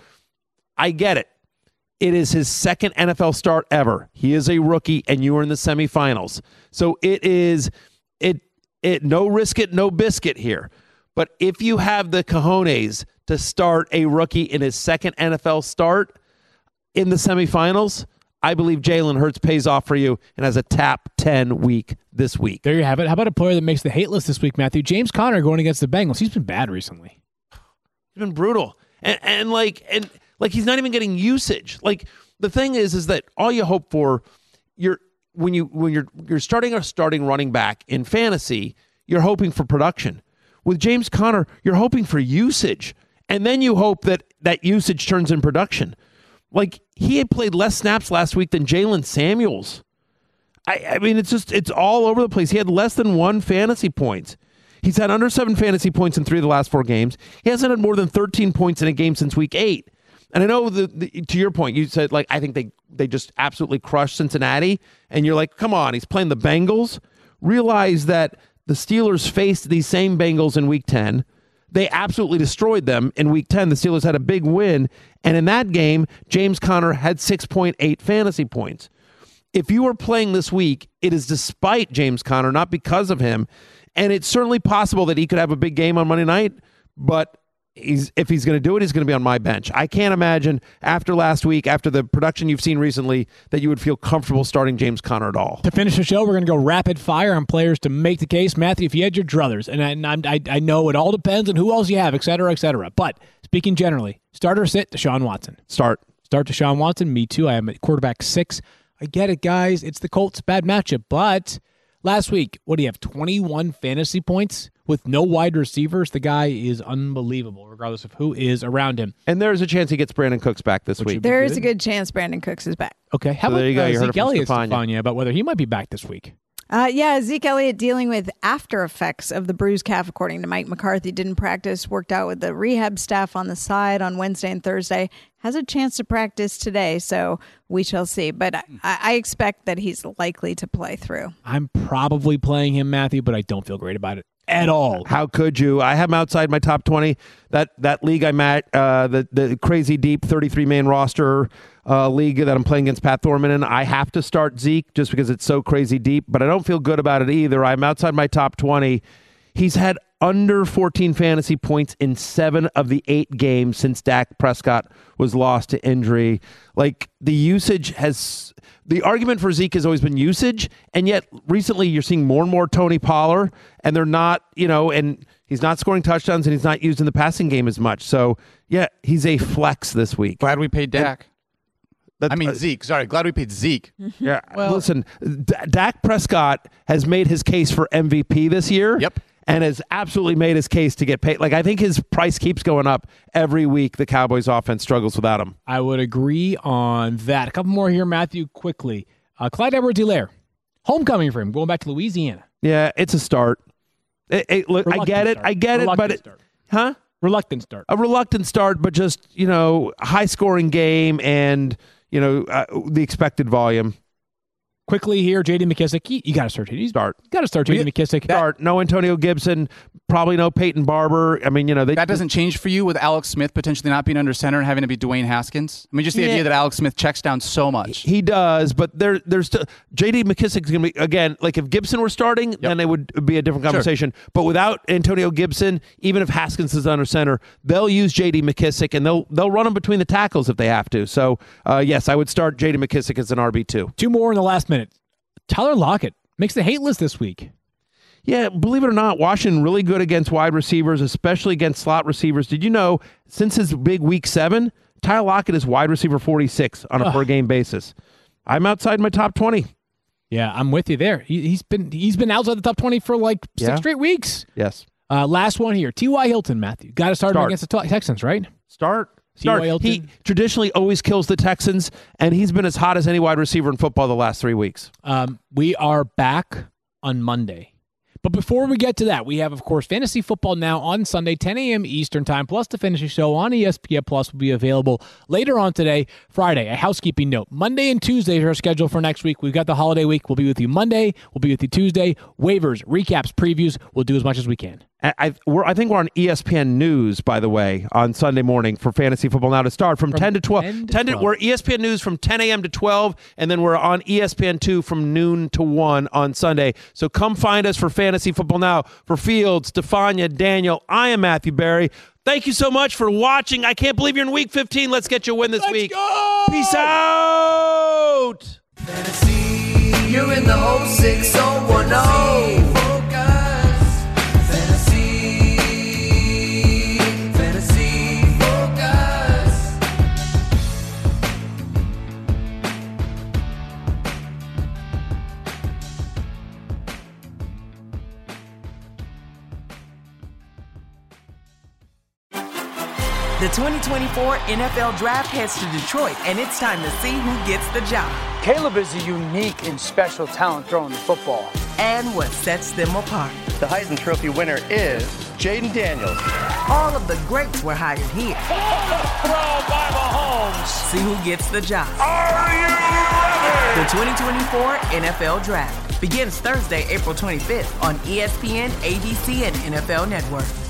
S3: I get it. It is his second N F L start ever. He is a rookie, and you are in the semifinals. So it is it it no risk it, no biscuit here. But if you have the cojones to start a rookie in his second N F L start in the semifinals, I believe Jalen Hurts pays off for you and has a top ten week this week.
S2: There you have it. How about a player that makes the hate list this week, Matthew? James Conner going against the Bengals. He's been bad recently.
S3: He's been brutal. And and like and Like he's not even getting usage. Like the thing is, is that all you hope for, you're when you when you're you're starting a starting running back in fantasy, you're hoping for production. With James Conner, you're hoping for usage, and then you hope that that usage turns in production. Like he had played less snaps last week than Jalen Samuels. I, I mean, it's just it's all over the place. He had less than one fantasy points. He's had under seven fantasy points in three of the last four games. He hasn't had more than thirteen points in a game since week eight. And I know, the, the, to your point, you said, like, I think they, they just absolutely crushed Cincinnati. And you're like, come on, he's playing the Bengals. Realize that the Steelers faced these same Bengals in week ten. They absolutely destroyed them in week ten. The Steelers had a big win. And in that game, James Conner had six point eight fantasy points. If you are playing this week, it is despite James Conner, not because of him. And it's certainly possible that he could have a big game on Monday night, but He's, if he's going to do it, he's going to be on my bench. I can't imagine after last week, after the production you've seen recently, that you would feel comfortable starting James Conner at all.
S2: To finish the show, we're going to go rapid fire on players to make the case. Matthew, if you had your druthers, and I, I, I know it all depends on who else you have, et cetera, et cetera. But speaking generally, start or sit, Deshaun Watson.
S3: Start.
S2: Start Deshaun Watson. Me too. I am at quarterback six. I get it, guys. It's the Colts. Bad matchup. But last week, what do you have, twenty-one fantasy points? With no wide receivers, the guy is unbelievable, regardless of who is around him.
S3: And there's a chance he gets Brandon Cooks back this
S2: Which
S3: week.
S5: There is a good chance Brandon Cooks is back.
S2: Okay. How
S3: So
S2: about
S3: there you go.
S2: uh,
S3: You heard it
S2: Zeke
S3: from
S2: Elliott,
S3: Stefania.
S2: Stefania, about whether he might be back this week?
S5: Uh, yeah, Zeke Elliott dealing with after effects of the bruised calf, according to Mike McCarthy. Didn't practice, worked out with the rehab staff on the side on Wednesday and Thursday. Has a chance to practice today, so we shall see. But I, I expect that he's likely to play through.
S2: I'm probably playing him, Matthew, but I don't feel great about it at all.
S3: How could you? I have him outside my top twenty. That that league I'm at, uh, the, the crazy deep thirty-three man roster uh, league that I'm playing against Pat Thorman in, I have to start Zeke just because it's so crazy deep, but I don't feel good about it either. I'm outside my top twenty. He's had under fourteen fantasy points in seven of the eight games since Dak Prescott was lost to injury. Like, the usage has... The argument for Zeke has always been usage, and yet recently you're seeing more and more Tony Pollard, and they're not, you know, and he's not scoring touchdowns, and he's not used in the passing game as much. So, yeah, he's a flex this week.
S4: Glad we paid Dak.
S3: That,
S4: I mean,
S3: uh,
S4: Zeke. Sorry. Glad we paid Zeke.
S3: Yeah, well, listen, D- Dak Prescott has made his case for M V P this year.
S4: Yep.
S3: And has absolutely made his case to get paid. Like, I think his price keeps going up every week. The Cowboys offense struggles without him.
S2: I would agree on that. A couple more here, Matthew, quickly. Uh, Clyde Edwards-Helaire. Homecoming for him, going back to Louisiana.
S3: Yeah, it's a start. It, it, look, I get it.
S2: Start.
S3: I get
S2: Reluctant
S3: it. But it,
S2: start.
S3: huh?
S2: Reluctant start.
S3: A reluctant start, but just, you know, high scoring game and, you know, uh, the expected volume.
S2: Quickly here, J D McKissick. You, you got to start. You
S3: Start.
S2: got to start J D McKissick.
S3: Start. No Antonio Gibson. Probably no Peyton Barber. I mean, you know, they,
S4: That doesn't change for you with Alex Smith potentially not being under center and having to be Dwayne Haskins? I mean, just the
S3: Yeah.
S4: idea that Alex Smith checks down so much.
S3: He does, but there, there's still J D McKissick's going to be, again, like if Gibson were starting, then it would be a different conversation. Sure. But without Antonio Gibson, even if Haskins is under center, they'll use J D McKissick and they'll they'll run him between the tackles if they have to. So, uh, yes, I would start J D McKissick as an R B two.
S2: Two more in the last minute. Tyler Lockett Makes the hate list this week.
S3: Yeah, believe it or not, Washington really good against wide receivers, especially against slot receivers. Did you know, since his big week seven, Tyler Lockett is wide receiver forty-six on a per-game basis. I'm outside my top twenty.
S2: Yeah, I'm with you there. He, he's been he's been outside the top twenty for like six
S3: Yeah.
S2: straight weeks.
S3: Yes.
S2: Uh, last one here. T Y. Hilton, Matthew. Got to start him
S3: Start.
S2: against the Texans, right?
S3: Start.
S2: T Y.
S3: Start.
S2: Hilton.
S3: He traditionally always kills the Texans, and he's been as hot as any wide receiver in football the last three weeks.
S2: Um, we are back on Monday. But before we get to that, we have, of course, Fantasy Football Now on Sunday, ten a.m. Eastern Time, plus the Fantasy Show on E S P N Plus will be available later on today, Friday. A housekeeping note. Monday and Tuesday are scheduled for next week. We've got the holiday week. We'll be with you Monday. We'll be with you Tuesday. Waivers, recaps, previews. We'll do as much as we can.
S3: I, I, we're, I think we're on E S P N News, by the way, on Sunday morning for Fantasy Football Now to start from,
S2: From
S3: ten to twelve.
S2: ten to
S3: ten to,
S2: twelve.
S3: we're E S P N News from ten a.m. to twelve, and then we're on E S P N two from noon to one on Sunday. So come find us for Fantasy Football Now. For Fields, Stefania, Daniel, I am Matthew Berry. Thank you so much for watching. I can't believe you're in week fifteen. Let's get you a win this
S2: Let's
S3: week.
S2: go!
S3: Peace out.
S1: Fantasy, you're in the whole six oh one oh. Focus, fantasy, fantasy focus.
S7: The twenty twenty-four N F L Draft heads to Detroit, and it's time to see who gets the job
S8: Caleb is a unique and special talent throwing the football.
S7: and what sets them apart.
S9: The Heisman Trophy winner is Jaden Daniels.
S7: All of the greats were hired here.
S8: Throw by Mahomes.
S7: See who gets the job.
S8: Are you ready?
S7: The twenty twenty-four N F L Draft begins Thursday, April twenty-fifth on E S P N, A B C, and N F L Network.